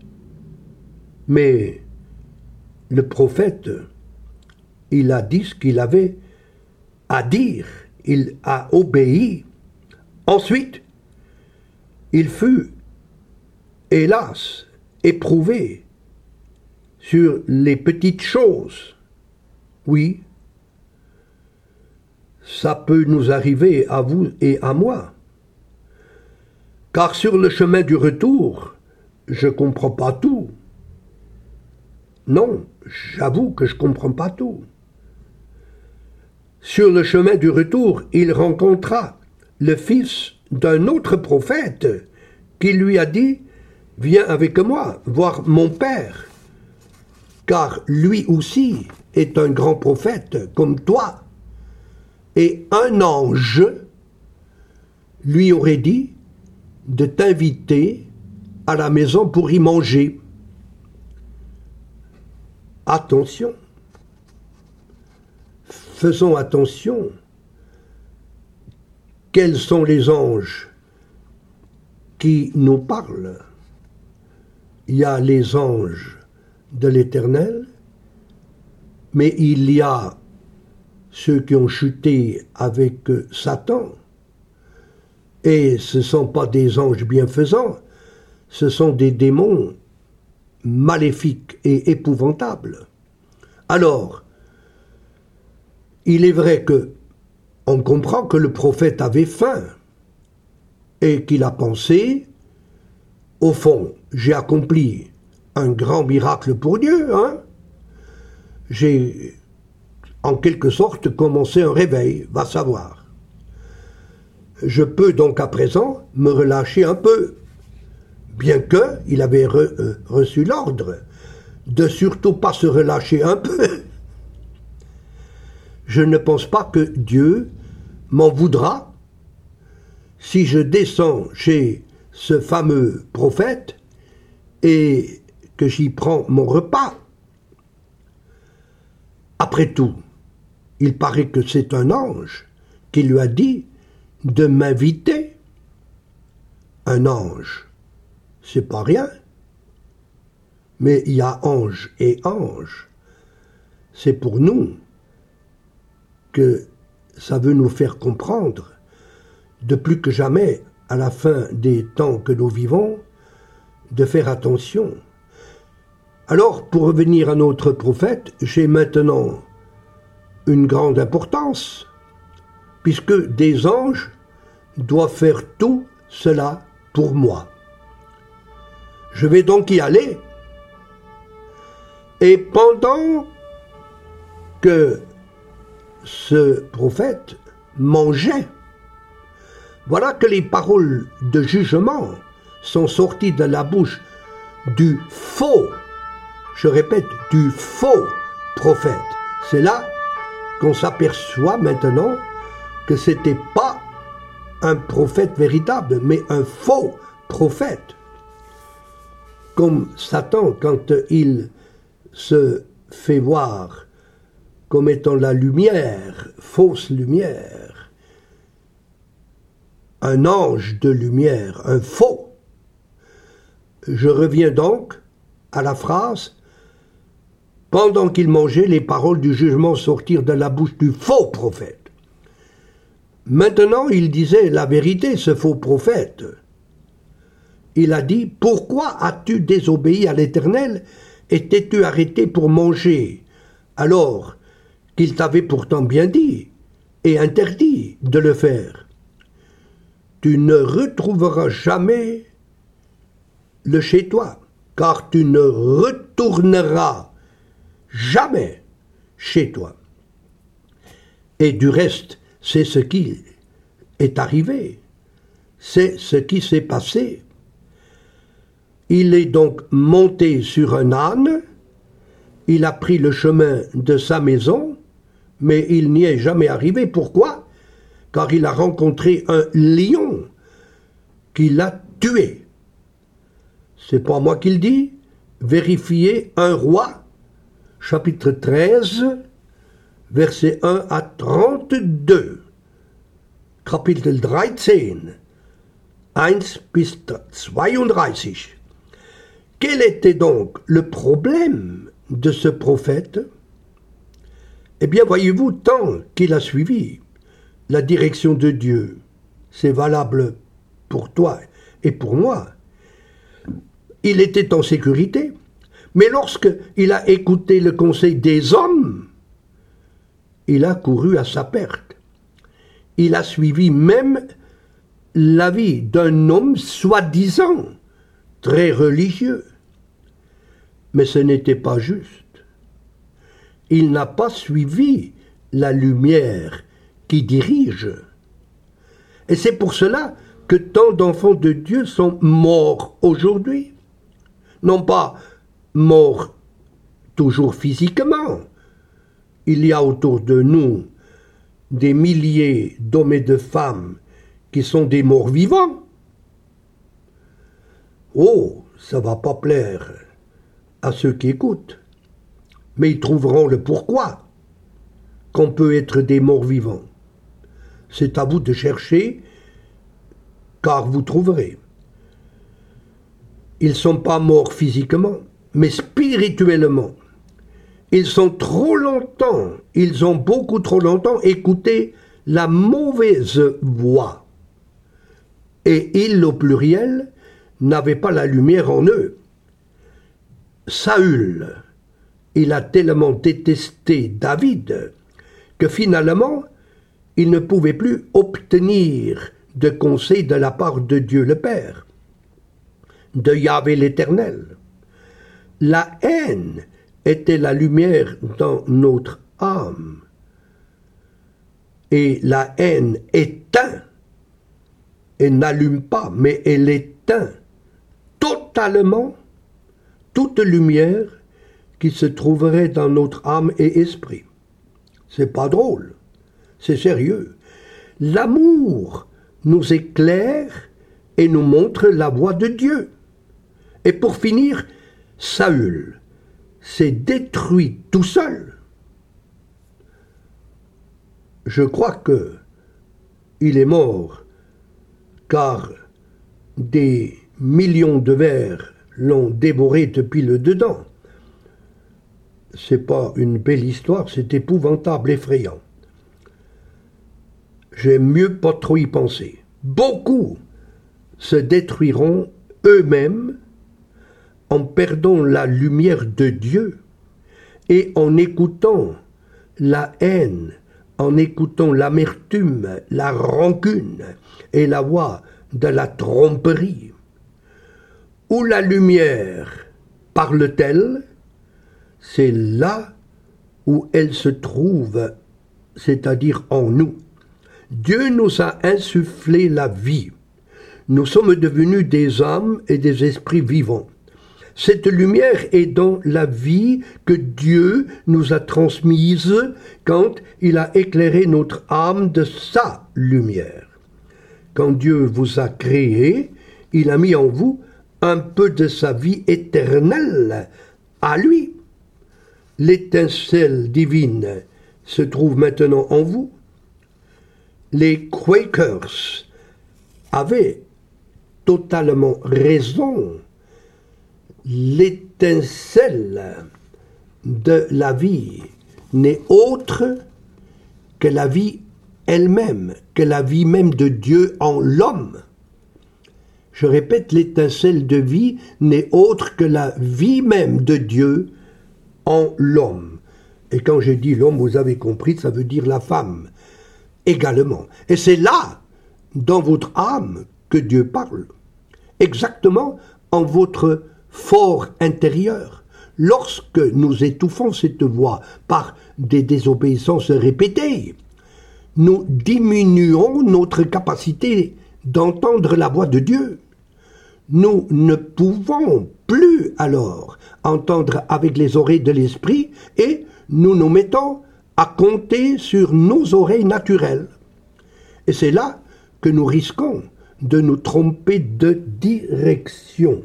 Mais le prophète, il a dit ce qu'il avait à dire. Il a obéi. Ensuite, il fut, hélas, éprouvé sur les petites choses. Oui, ça peut nous arriver à vous et à moi. Car sur le chemin du retour, je ne comprends pas tout. Non, j'avoue que je ne comprends pas tout. Sur le chemin du retour, il rencontra le fils d'un autre prophète qui lui a dit « Viens avec moi voir mon père, car lui aussi est un grand prophète comme toi. » Et un ange lui aurait dit de t'inviter à la maison pour y manger. Attention. Faisons attention. Quels sont les anges qui nous parlent? Il y a les anges de l'Éternel, mais il y a ceux qui ont chuté avec Satan. Et ce ne sont pas des anges bienfaisants, ce sont des démons maléfiques et épouvantables. Alors, il est vrai que on comprend que le prophète avait faim et qu'il a pensé, au fond, j'ai accompli un grand miracle pour Dieu, hein? J'ai en quelque sorte commencé un réveil, va savoir. Je peux donc à présent me relâcher un peu, bien qu'il avait re, euh, reçu l'ordre de surtout pas se relâcher un peu. Je ne pense pas que Dieu m'en voudra si je descends chez ce fameux prophète et que j'y prends mon repas. Après tout, il paraît que c'est un ange qui lui a dit de m'inviter. Un ange, c'est pas rien. Mais il y a ange et ange. C'est pour nous que ça veut nous faire comprendre, de plus que jamais, à la fin des temps que nous vivons, de faire attention. Alors, pour revenir à notre prophète, j'ai maintenant une grande importance, puisque des anges doivent faire tout cela pour moi. Je vais donc y aller. Et pendant que ce prophète mangeait, voilà que les paroles de jugement sont sorties de la bouche du faux, je répète, du faux prophète. C'est là qu'on s'aperçoit maintenant que ce n'était pas un prophète véritable, mais un faux prophète. Comme Satan, quand il se fait voir comme étant la lumière, fausse lumière, un ange de lumière, un faux. Je reviens donc à la phrase « Pendant qu'il mangeait, les paroles du jugement sortirent de la bouche du faux prophète. » Maintenant, il disait la vérité, ce faux prophète. Il a dit « Pourquoi as-tu désobéi à l'Éternel et t'es-tu arrêté pour manger, alors qu'il t'avait pourtant bien dit et interdit de le faire? Tu ne retrouveras jamais le chez toi, car tu ne retourneras jamais chez toi. » Et du reste, c'est ce qui est arrivé, c'est ce qui s'est passé. Il est donc monté sur un âne, il a pris le chemin de sa maison, mais il n'y est jamais arrivé. Pourquoi? Car il a rencontré un lion qui l'a tué. C'est pas moi qui le dis. Vérifiez un roi, chapitre treize, versets un à trente-deux. Kapitel dreizehn, un bis zweiunddreißig. Quel était donc le problème de ce prophète? Eh bien, voyez-vous, tant qu'il a suivi la direction de Dieu, c'est valable pour toi et pour moi, il était en sécurité. Mais lorsqu'il a écouté le conseil des hommes, il a couru à sa perte. Il a suivi même l'avis d'un homme soi-disant très religieux. Mais ce n'était pas juste. Il n'a pas suivi la lumière qui dirige. Et c'est pour cela que tant d'enfants de Dieu sont morts aujourd'hui. Non pas morts toujours physiquement. Il y a autour de nous des milliers d'hommes et de femmes qui sont des morts vivants. Oh, ça va pas plaire à ceux qui écoutent, mais ils trouveront le pourquoi qu'on peut être des morts vivants. C'est à vous de chercher, car vous trouverez. Ils ne sont pas morts physiquement, mais spirituellement. Ils sont trop longtemps, ils ont beaucoup trop longtemps écouté la mauvaise voix. Et ils, au pluriel, n'avaient pas la lumière en eux. Saül, il a tellement détesté David que finalement, il ne pouvait plus obtenir de conseil de la part de Dieu le Père, de Yahvé l'Éternel. La haine était la lumière dans notre âme. Et la haine éteint et n'allume pas, mais elle éteint totalement toute lumière qui se trouverait dans notre âme et esprit. C'est pas drôle, c'est sérieux. L'amour nous éclaire et nous montre la voie de Dieu. Et pour finir, Saül s'est détruit tout seul. Je crois que il est mort car des millions de vers l'ont dévoré depuis le dedans. C'est pas une belle histoire, c'est épouvantable, effrayant. J'aime mieux pas trop y penser. Beaucoup se détruiront eux-mêmes en perdant la lumière de Dieu et en écoutant la haine, en écoutant l'amertume, la rancune et la voix de la tromperie. Où la lumière parle-t-elle, c'est là où elle se trouve, c'est-à-dire en nous. Dieu nous a insufflé la vie. Nous sommes devenus des âmes et des esprits vivants. Cette lumière est dans la vie que Dieu nous a transmise quand il a éclairé notre âme de sa lumière. Quand Dieu vous a créé, il a mis en vous un peu de sa vie éternelle à lui. L'étincelle divine se trouve maintenant en vous. Les Quakers avaient totalement raison. L'étincelle de la vie n'est autre que la vie elle-même, que la vie même de Dieu en l'homme. Je répète, l'étincelle de vie n'est autre que la vie même de Dieu en l'homme. Et quand je dis l'homme, vous avez compris, ça veut dire la femme également. Et c'est là, dans votre âme, que Dieu parle. Exactement en votre fort intérieur. Lorsque nous étouffons cette voix par des désobéissances répétées, nous diminuons notre capacité d'entendre la voix de Dieu. Nous ne pouvons plus alors entendre avec les oreilles de l'esprit et nous nous mettons à compter sur nos oreilles naturelles. Et c'est là que nous risquons de nous tromper de direction.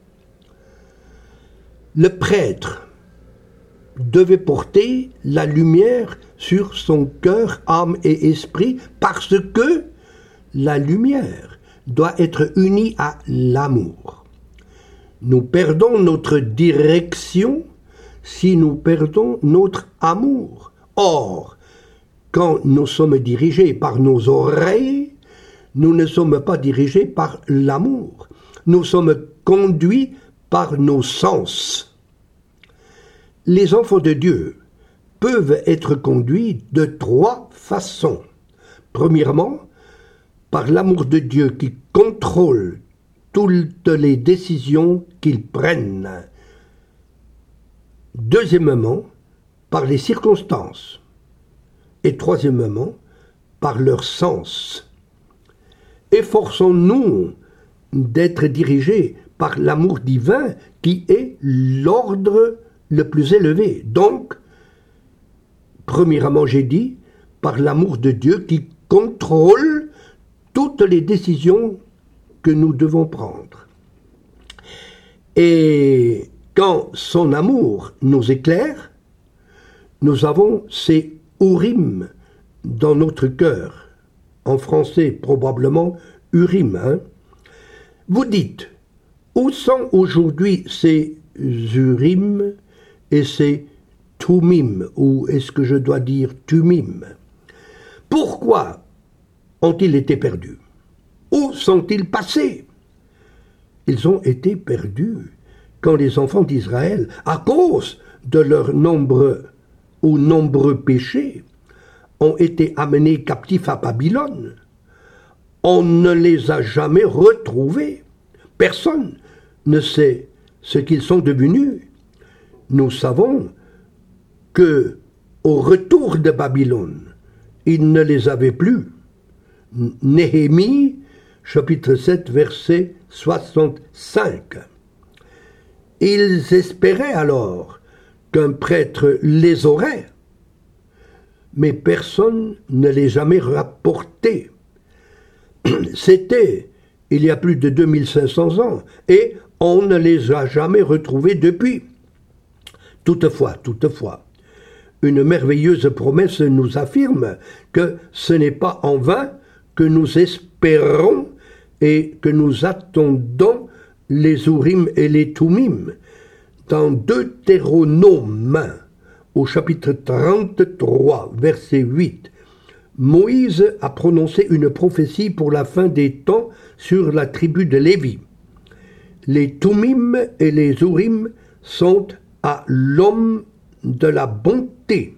Le prêtre devait porter la lumière sur son cœur, âme et esprit parce que la lumière doit être unie à l'amour. Nous perdons notre direction si nous perdons notre amour. Or, quand nous sommes dirigés par nos oreilles, nous ne sommes pas dirigés par l'amour. Nous sommes conduits par nos sens. Les enfants de Dieu peuvent être conduits de trois façons. Premièrement, par l'amour de Dieu qui contrôle toutes les décisions qu'ils prennent. Deuxièmement, par les circonstances. Et troisièmement, par leur sens. Efforçons-nous d'être dirigés par l'amour divin qui est l'ordre le plus élevé. Donc, premièrement, j'ai dit, par l'amour de Dieu qui contrôle toutes les décisions que nous devons prendre. Et quand son amour nous éclaire, nous avons ces Urim dans notre cœur. En français, probablement Urim. Hein? Vous dites, où sont aujourd'hui ces Urim et ces Tumim, ou est-ce que je dois dire Tumim? Pourquoi ont-ils été perdus? Où sont-ils passés? Ils ont été perdus quand les enfants d'Israël, à cause de leurs nombreux ou nombreux péchés, ont été amenés captifs à Babylone. On ne les a jamais retrouvés. Personne ne sait ce qu'ils sont devenus. Nous savons que, au retour de Babylone, ils ne les avaient plus. Néhémie chapitre sept, verset soixante-cinq. Ils espéraient alors qu'un prêtre les aurait, mais personne ne les jamais rapportés. C'était il y a plus de deux mille cinq cents ans, et on ne les a jamais retrouvés depuis. Toutefois, toutefois, une merveilleuse promesse nous affirme que ce n'est pas en vain que nous espérons et que nous attendons les Urim et les Thummim. Dans Deutéronome, au chapitre trente-trois, verset huit, Moïse a prononcé une prophétie pour la fin des temps sur la tribu de Lévi. Les Thummim et les Urim sont à l'homme de la bonté.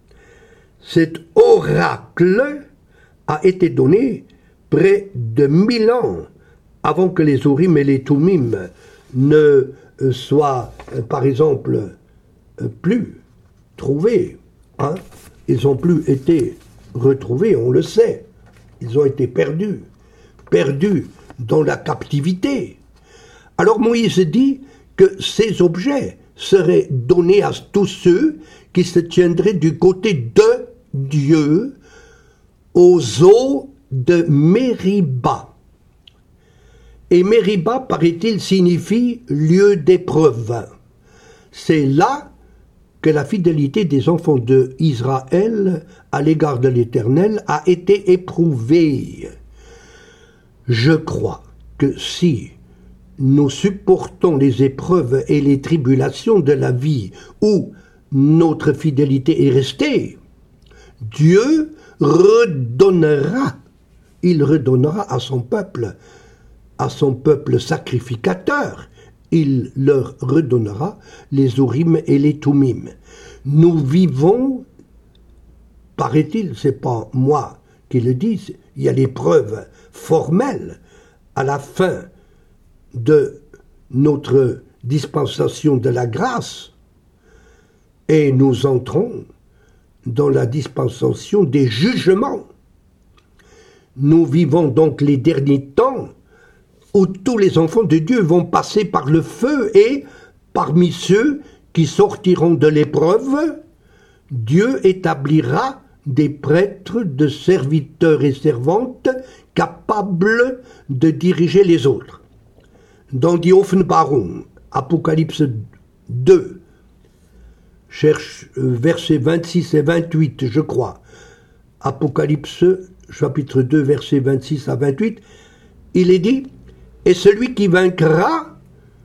Cet oracle a été donné près de mille ans avant que les Urim et les Thummim ne soient, par exemple, plus trouvés. Hein? Ils n'ont plus été retrouvés, on le sait. Ils ont été perdus, perdus dans la captivité. Alors Moïse dit que ces objets seraient donnés à tous ceux qui se tiendraient du côté de Dieu aux eaux de Mériba. Et Mériba, paraît-il, signifie lieu d'épreuve. C'est là que la fidélité des enfants d'Israël à l'égard de l'Éternel a été éprouvée. Je crois que si nous supportons les épreuves et les tribulations de la vie où notre fidélité est restée, Dieu redonnera, il redonnera à son peuple, à son peuple sacrificateur, il leur redonnera les Urim et les Thummim. Nous vivons, paraît-il, c'est pas moi qui le dis, il y a les preuves formelles à la fin de notre dispensation de la grâce, et nous entrons dans la dispensation des jugements. Nous vivons donc les derniers temps où tous les enfants de Dieu vont passer par le feu, et parmi ceux qui sortiront de l'épreuve, Dieu établira des prêtres, de serviteurs et servantes capables de diriger les autres. Dans die Offenbarung, Apocalypse deux, cherche versets vingt-six et vingt-huit, je crois. Apocalypse, chapitre deux, versets vingt-six à vingt-huit, il est dit « Et celui qui vaincra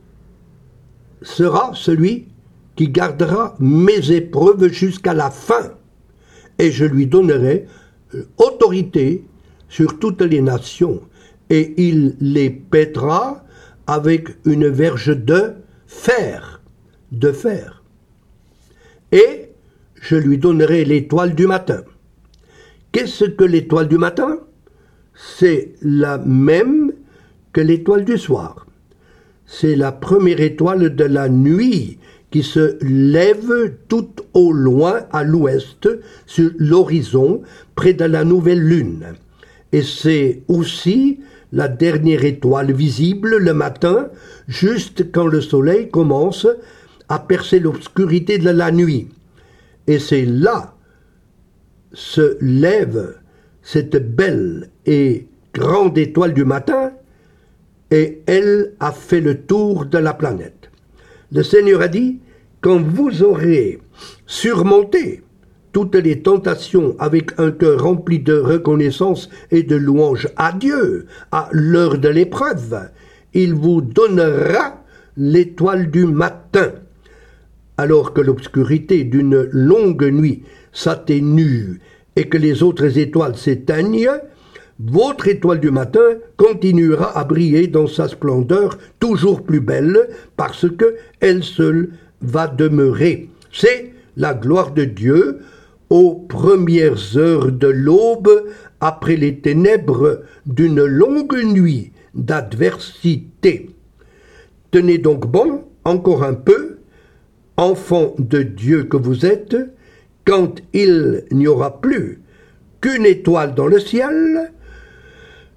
sera celui qui gardera mes épreuves jusqu'à la fin, et je lui donnerai autorité sur toutes les nations, et il les paîtra avec une verge de fer, de fer. Et je lui donnerai l'étoile du matin. » Qu'est-ce que l'étoile du matin? C'est la même que l'étoile du soir. C'est la première étoile de la nuit qui se lève tout au loin à l'ouest sur l'horizon près de la nouvelle lune. Et c'est aussi la dernière étoile visible le matin, juste quand le soleil commence à percer l'obscurité de la nuit. Et c'est là se lève cette belle et grande étoile du matin, et elle a fait le tour de la planète. Le Seigneur a dit, quand vous aurez surmonté toutes les tentations avec un cœur rempli de reconnaissance et de louange à Dieu, à l'heure de l'épreuve, il vous donnera l'étoile du matin. Alors que l'obscurité d'une longue nuit s'atténue et que les autres étoiles s'éteignent, votre étoile du matin continuera à briller dans sa splendeur toujours plus belle, parce que elle seule va demeurer. C'est la gloire de Dieu aux premières heures de l'aube, après les ténèbres d'une longue nuit d'adversité. Tenez donc bon, encore un peu, enfants de Dieu que vous êtes, quand il n'y aura plus qu'une étoile dans le ciel,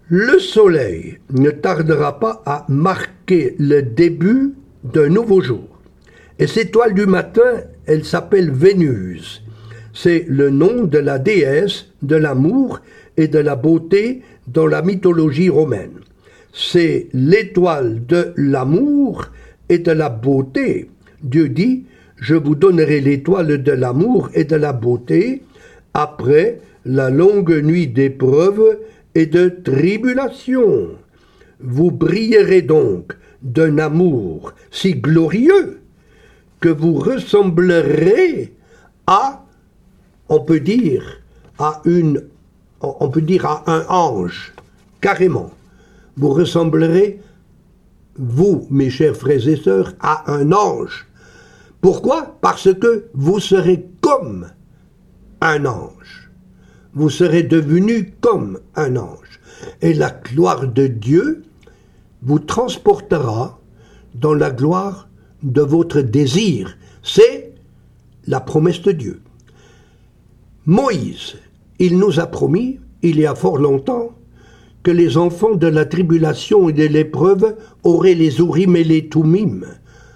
Le soleil ne tardera pas à marquer le début d'un nouveau jour. Et cette étoile du matin, elle s'appelle Vénus. C'est le nom de la déesse de l'amour et de la beauté dans la mythologie romaine. C'est l'étoile de l'amour et de la beauté. Dieu dit, je vous donnerai l'étoile de l'amour et de la beauté après la longue nuit d'épreuves et de tribulation. Vous brillerez donc d'un amour si glorieux que vous ressemblerez à, on peut dire, à une, on peut dire à un ange, carrément. Vous ressemblerez, vous, mes chers frères et sœurs, à un ange. Pourquoi? Parce que vous serez comme un ange. Vous serez devenu comme un ange. Et la gloire de Dieu vous transportera dans la gloire de votre désir. C'est la promesse de Dieu. Moïse, il nous a promis, il y a fort longtemps, que les enfants de la tribulation et de l'épreuve auraient les Urim et les Thummim.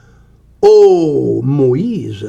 Ô Moïse,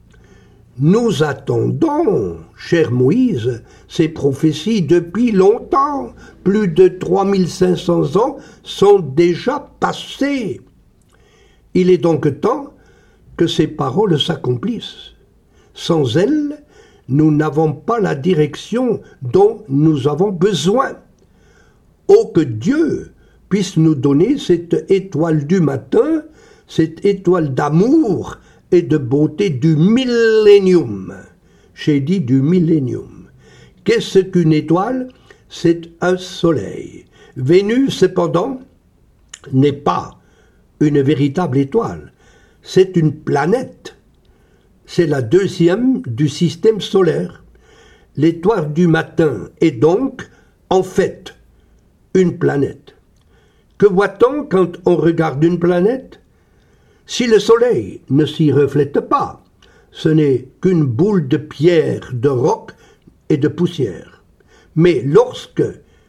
nous attendons, cher Moïse, ces prophéties depuis longtemps. Plus de trois mille cinq cents ans sont déjà passés. Il est donc temps que ces paroles s'accomplissent. Sans elles, nous n'avons pas la direction dont nous avons besoin. Oh, que Dieu puisse nous donner cette étoile du matin, cette étoile d'amour et de beauté du millénium. J'ai dit du millénium. Qu'est-ce qu'une étoile? C'est un soleil. Vénus, cependant, n'est pas une véritable étoile. C'est une planète. C'est la deuxième du système solaire. L'étoile du matin est donc, en fait, une planète. Que voit-on quand on regarde une planète? Si le soleil ne s'y reflète pas, ce n'est qu'une boule de pierre, de roc et de poussière. Mais lorsque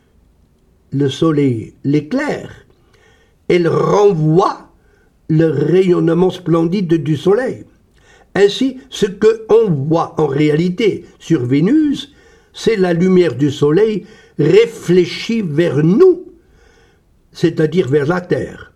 le soleil l'éclaire, elle renvoie le rayonnement splendide du soleil. Ainsi, ce qu'on voit en réalité sur Vénus, c'est la lumière du soleil réfléchie vers nous, c'est-à-dire vers la terre.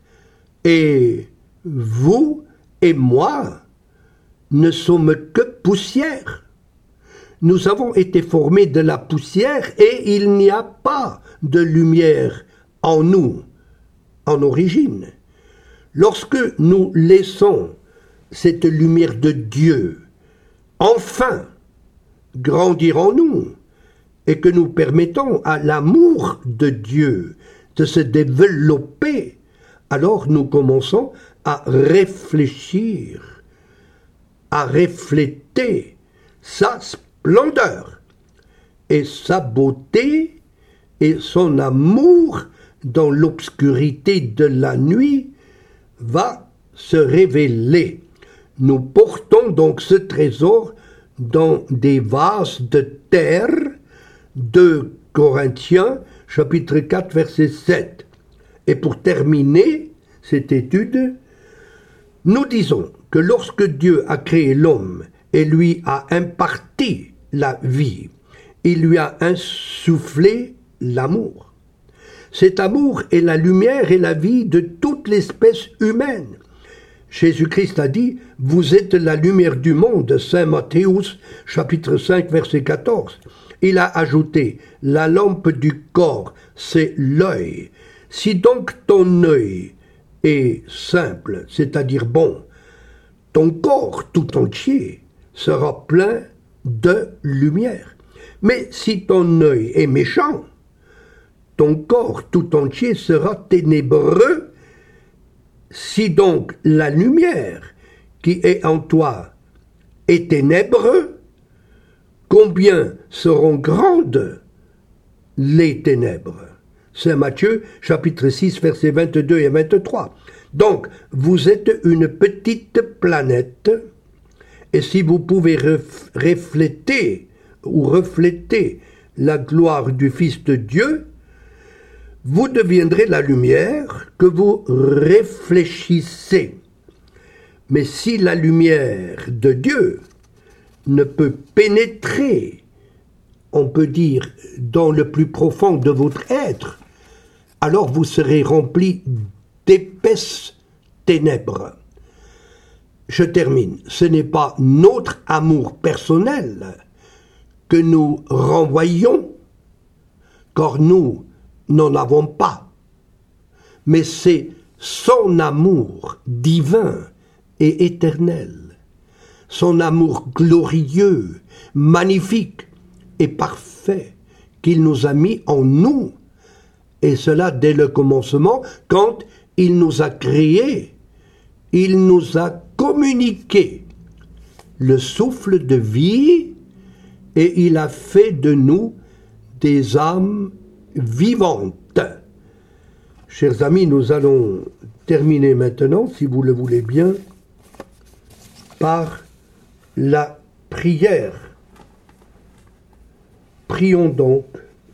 Et vous et moi ne sommes que poussière. Nous avons été formés de la poussière et il n'y a pas de lumière en nous, en origine. Lorsque nous laissons cette lumière de Dieu enfin grandir en nous et que nous permettons à l'amour de Dieu de se développer, alors nous commençons à réfléchir, à refléter sa splendeur et sa beauté et son amour dans l'obscurité de la nuit va se révéler. Nous portons donc ce trésor dans des vases de terre. deux Corinthiens, chapitre quatre, verset sept. Et pour terminer cette étude, nous disons que lorsque Dieu a créé l'homme et lui a imparti la vie, il lui a insufflé l'amour. Cet amour est la lumière et la vie de toute l'espèce humaine. Jésus-Christ a dit « Vous êtes la lumière du monde » Saint Matthieu, chapitre cinq, verset quatorze. Il a ajouté « La lampe du corps, c'est l'œil. Si donc ton œil est simple, c'est-à-dire bon, ton corps tout entier sera plein de lumière. Mais si ton œil est méchant, ton corps tout entier sera ténébreux. Si donc la lumière qui est en toi est ténébreux, combien seront grandes les ténèbres? Saint Matthieu, chapitre six, versets vingt-deux et vingt-trois. Donc, vous êtes une petite planète, et si vous pouvez ref- refléter ou refléter la gloire du Fils de Dieu, vous deviendrez la lumière que vous réfléchissez. Mais si la lumière de Dieu ne peut pénétrer, on peut dire, dans le plus profond de votre être, alors vous serez remplis d'épaisses ténèbres. Je termine. Ce n'est pas notre amour personnel que nous renvoyons, car nous n'en avons pas, mais c'est son amour divin et éternel, son amour glorieux, magnifique et parfait qu'il nous a mis en nous, et cela dès le commencement, quand il nous a créés, il nous a communiqué le souffle de vie et il a fait de nous des âmes vivantes. Chers amis, nous allons terminer maintenant, si vous le voulez bien, par la prière. Prions donc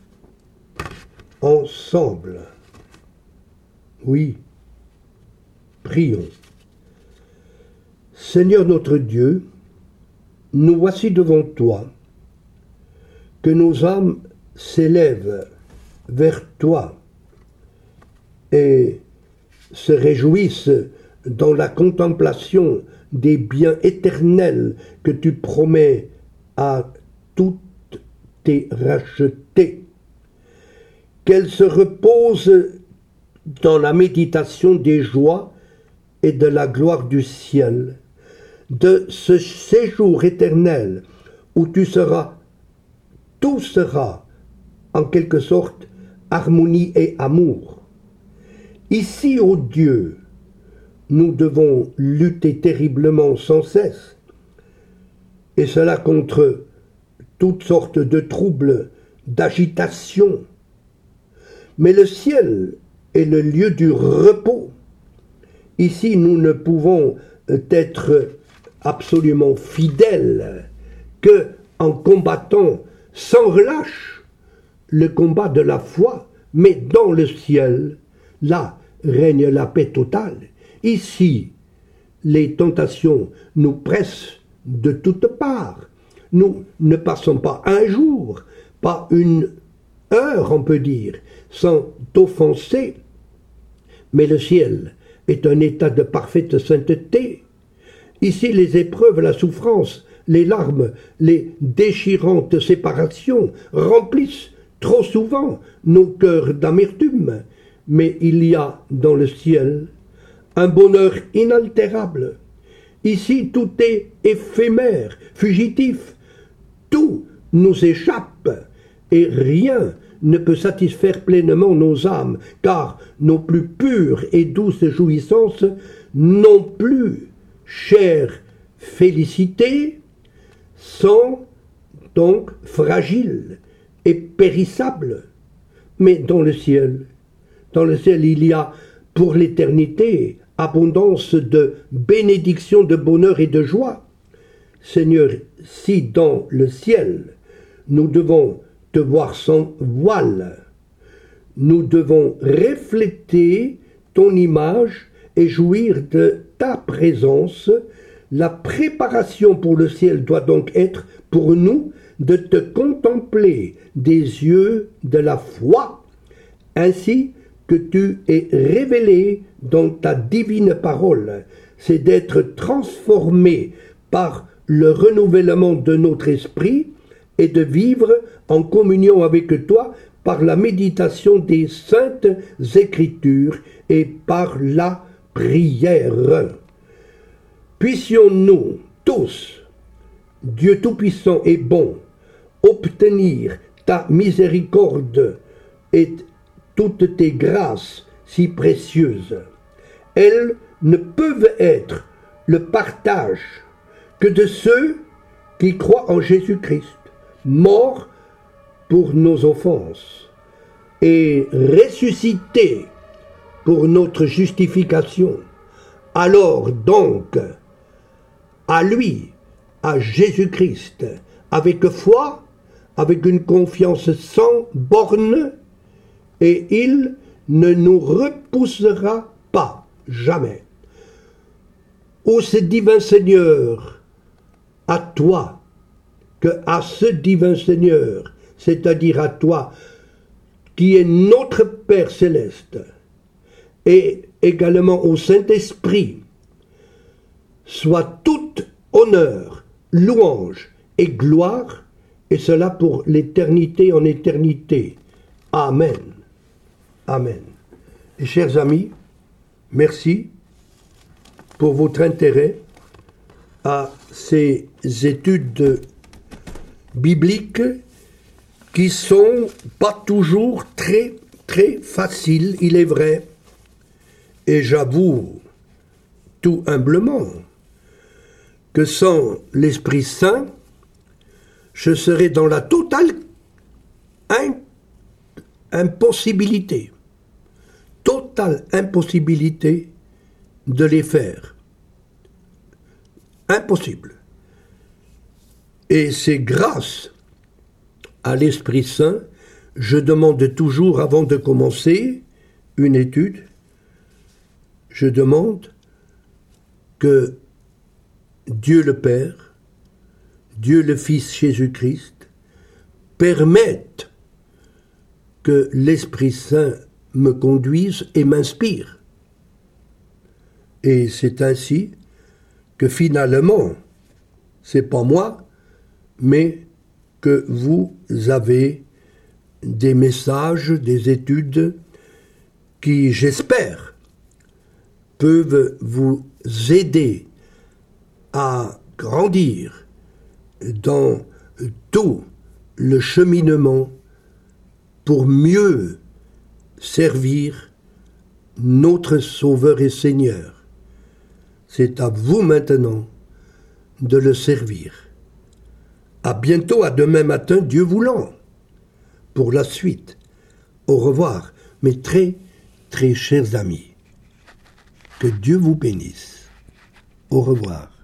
ensemble. Oui, prions. Seigneur notre Dieu, nous voici devant toi, que nos âmes s'élèvent vers toi et se réjouissent dans la contemplation des biens éternels que tu promets à toutes tes rachetés. Qu'elles se reposent dans la méditation des joies et de la gloire du ciel, de ce séjour éternel où tu seras, tout sera en quelque sorte harmonie et amour. Ici, ô Dieu, nous devons lutter terriblement sans cesse, et cela contre toutes sortes de troubles, d'agitation. Mais le ciel est le lieu du repos. Ici, nous ne pouvons être absolument fidèles que en combattant sans relâche le combat de la foi, mais dans le ciel, là règne la paix totale. Ici, les tentations nous pressent de toutes parts. Nous ne passons pas un jour, pas une heure, on peut dire, sans t'offenser. Mais le ciel est un état de parfaite sainteté. Ici, les épreuves, la souffrance, les larmes, les déchirantes séparations remplissent trop souvent nos cœurs d'amertume. Mais il y a dans le ciel un bonheur inaltérable. Ici, tout est éphémère, fugitif. Tout nous échappe et rien ne peut satisfaire pleinement nos âmes, car nos plus pures et douces jouissances non plus, chère félicité, sont donc fragiles et périssables. Mais dans le ciel, dans le ciel, il y a pour l'éternité abondance de bénédictions, de bonheur et de joie. Seigneur, si dans le ciel, nous devons te voir sans voile, nous devons refléter ton image et jouir de ta présence, la préparation pour le ciel doit donc être pour nous de te contempler des yeux de la foi, ainsi que tu es révélé dans ta divine parole, c'est d'être transformé par le renouvellement de notre esprit et de vivre en communion avec toi par la méditation des saintes Écritures et par la prière. Puissions-nous tous, Dieu Tout-Puissant et bon, obtenir ta miséricorde et toutes tes grâces si précieuses. Elles ne peuvent être le partage que de ceux qui croient en Jésus-Christ, mort pour nos offenses et ressuscité pour notre justification. Alors donc, à lui, à Jésus-Christ, avec foi, avec une confiance sans borne, et il ne nous repoussera pas, jamais. Ô ce divin Seigneur, à toi, que à ce divin Seigneur, c'est-à-dire à toi, qui est notre Père céleste, et également au Saint-Esprit, soit tout honneur, louange et gloire, et cela pour l'éternité en éternité. Amen. Amen. Et chers amis, merci pour votre intérêt à ces études bibliques qui sont pas toujours très, très faciles, il est vrai. Et j'avoue tout humblement que sans l'Esprit Saint, je serais dans la totale impossibilité, totale impossibilité de les faire. Impossible. Et c'est grâce à l'Esprit Saint, je demande toujours, avant de commencer une étude, je demande que Dieu le Père, Dieu le Fils Jésus-Christ, permette que l'Esprit Saint me conduise et m'inspire. Et c'est ainsi que finalement, c'est pas moi, mais que vous avez des messages, des études qui, j'espère, peuvent vous aider à grandir dans tout le cheminement pour mieux servir notre Sauveur et Seigneur. C'est à vous maintenant de le servir. À bientôt, à demain matin, Dieu voulant, pour la suite. Au revoir, mes très, très chers amis. Que Dieu vous bénisse. Au revoir.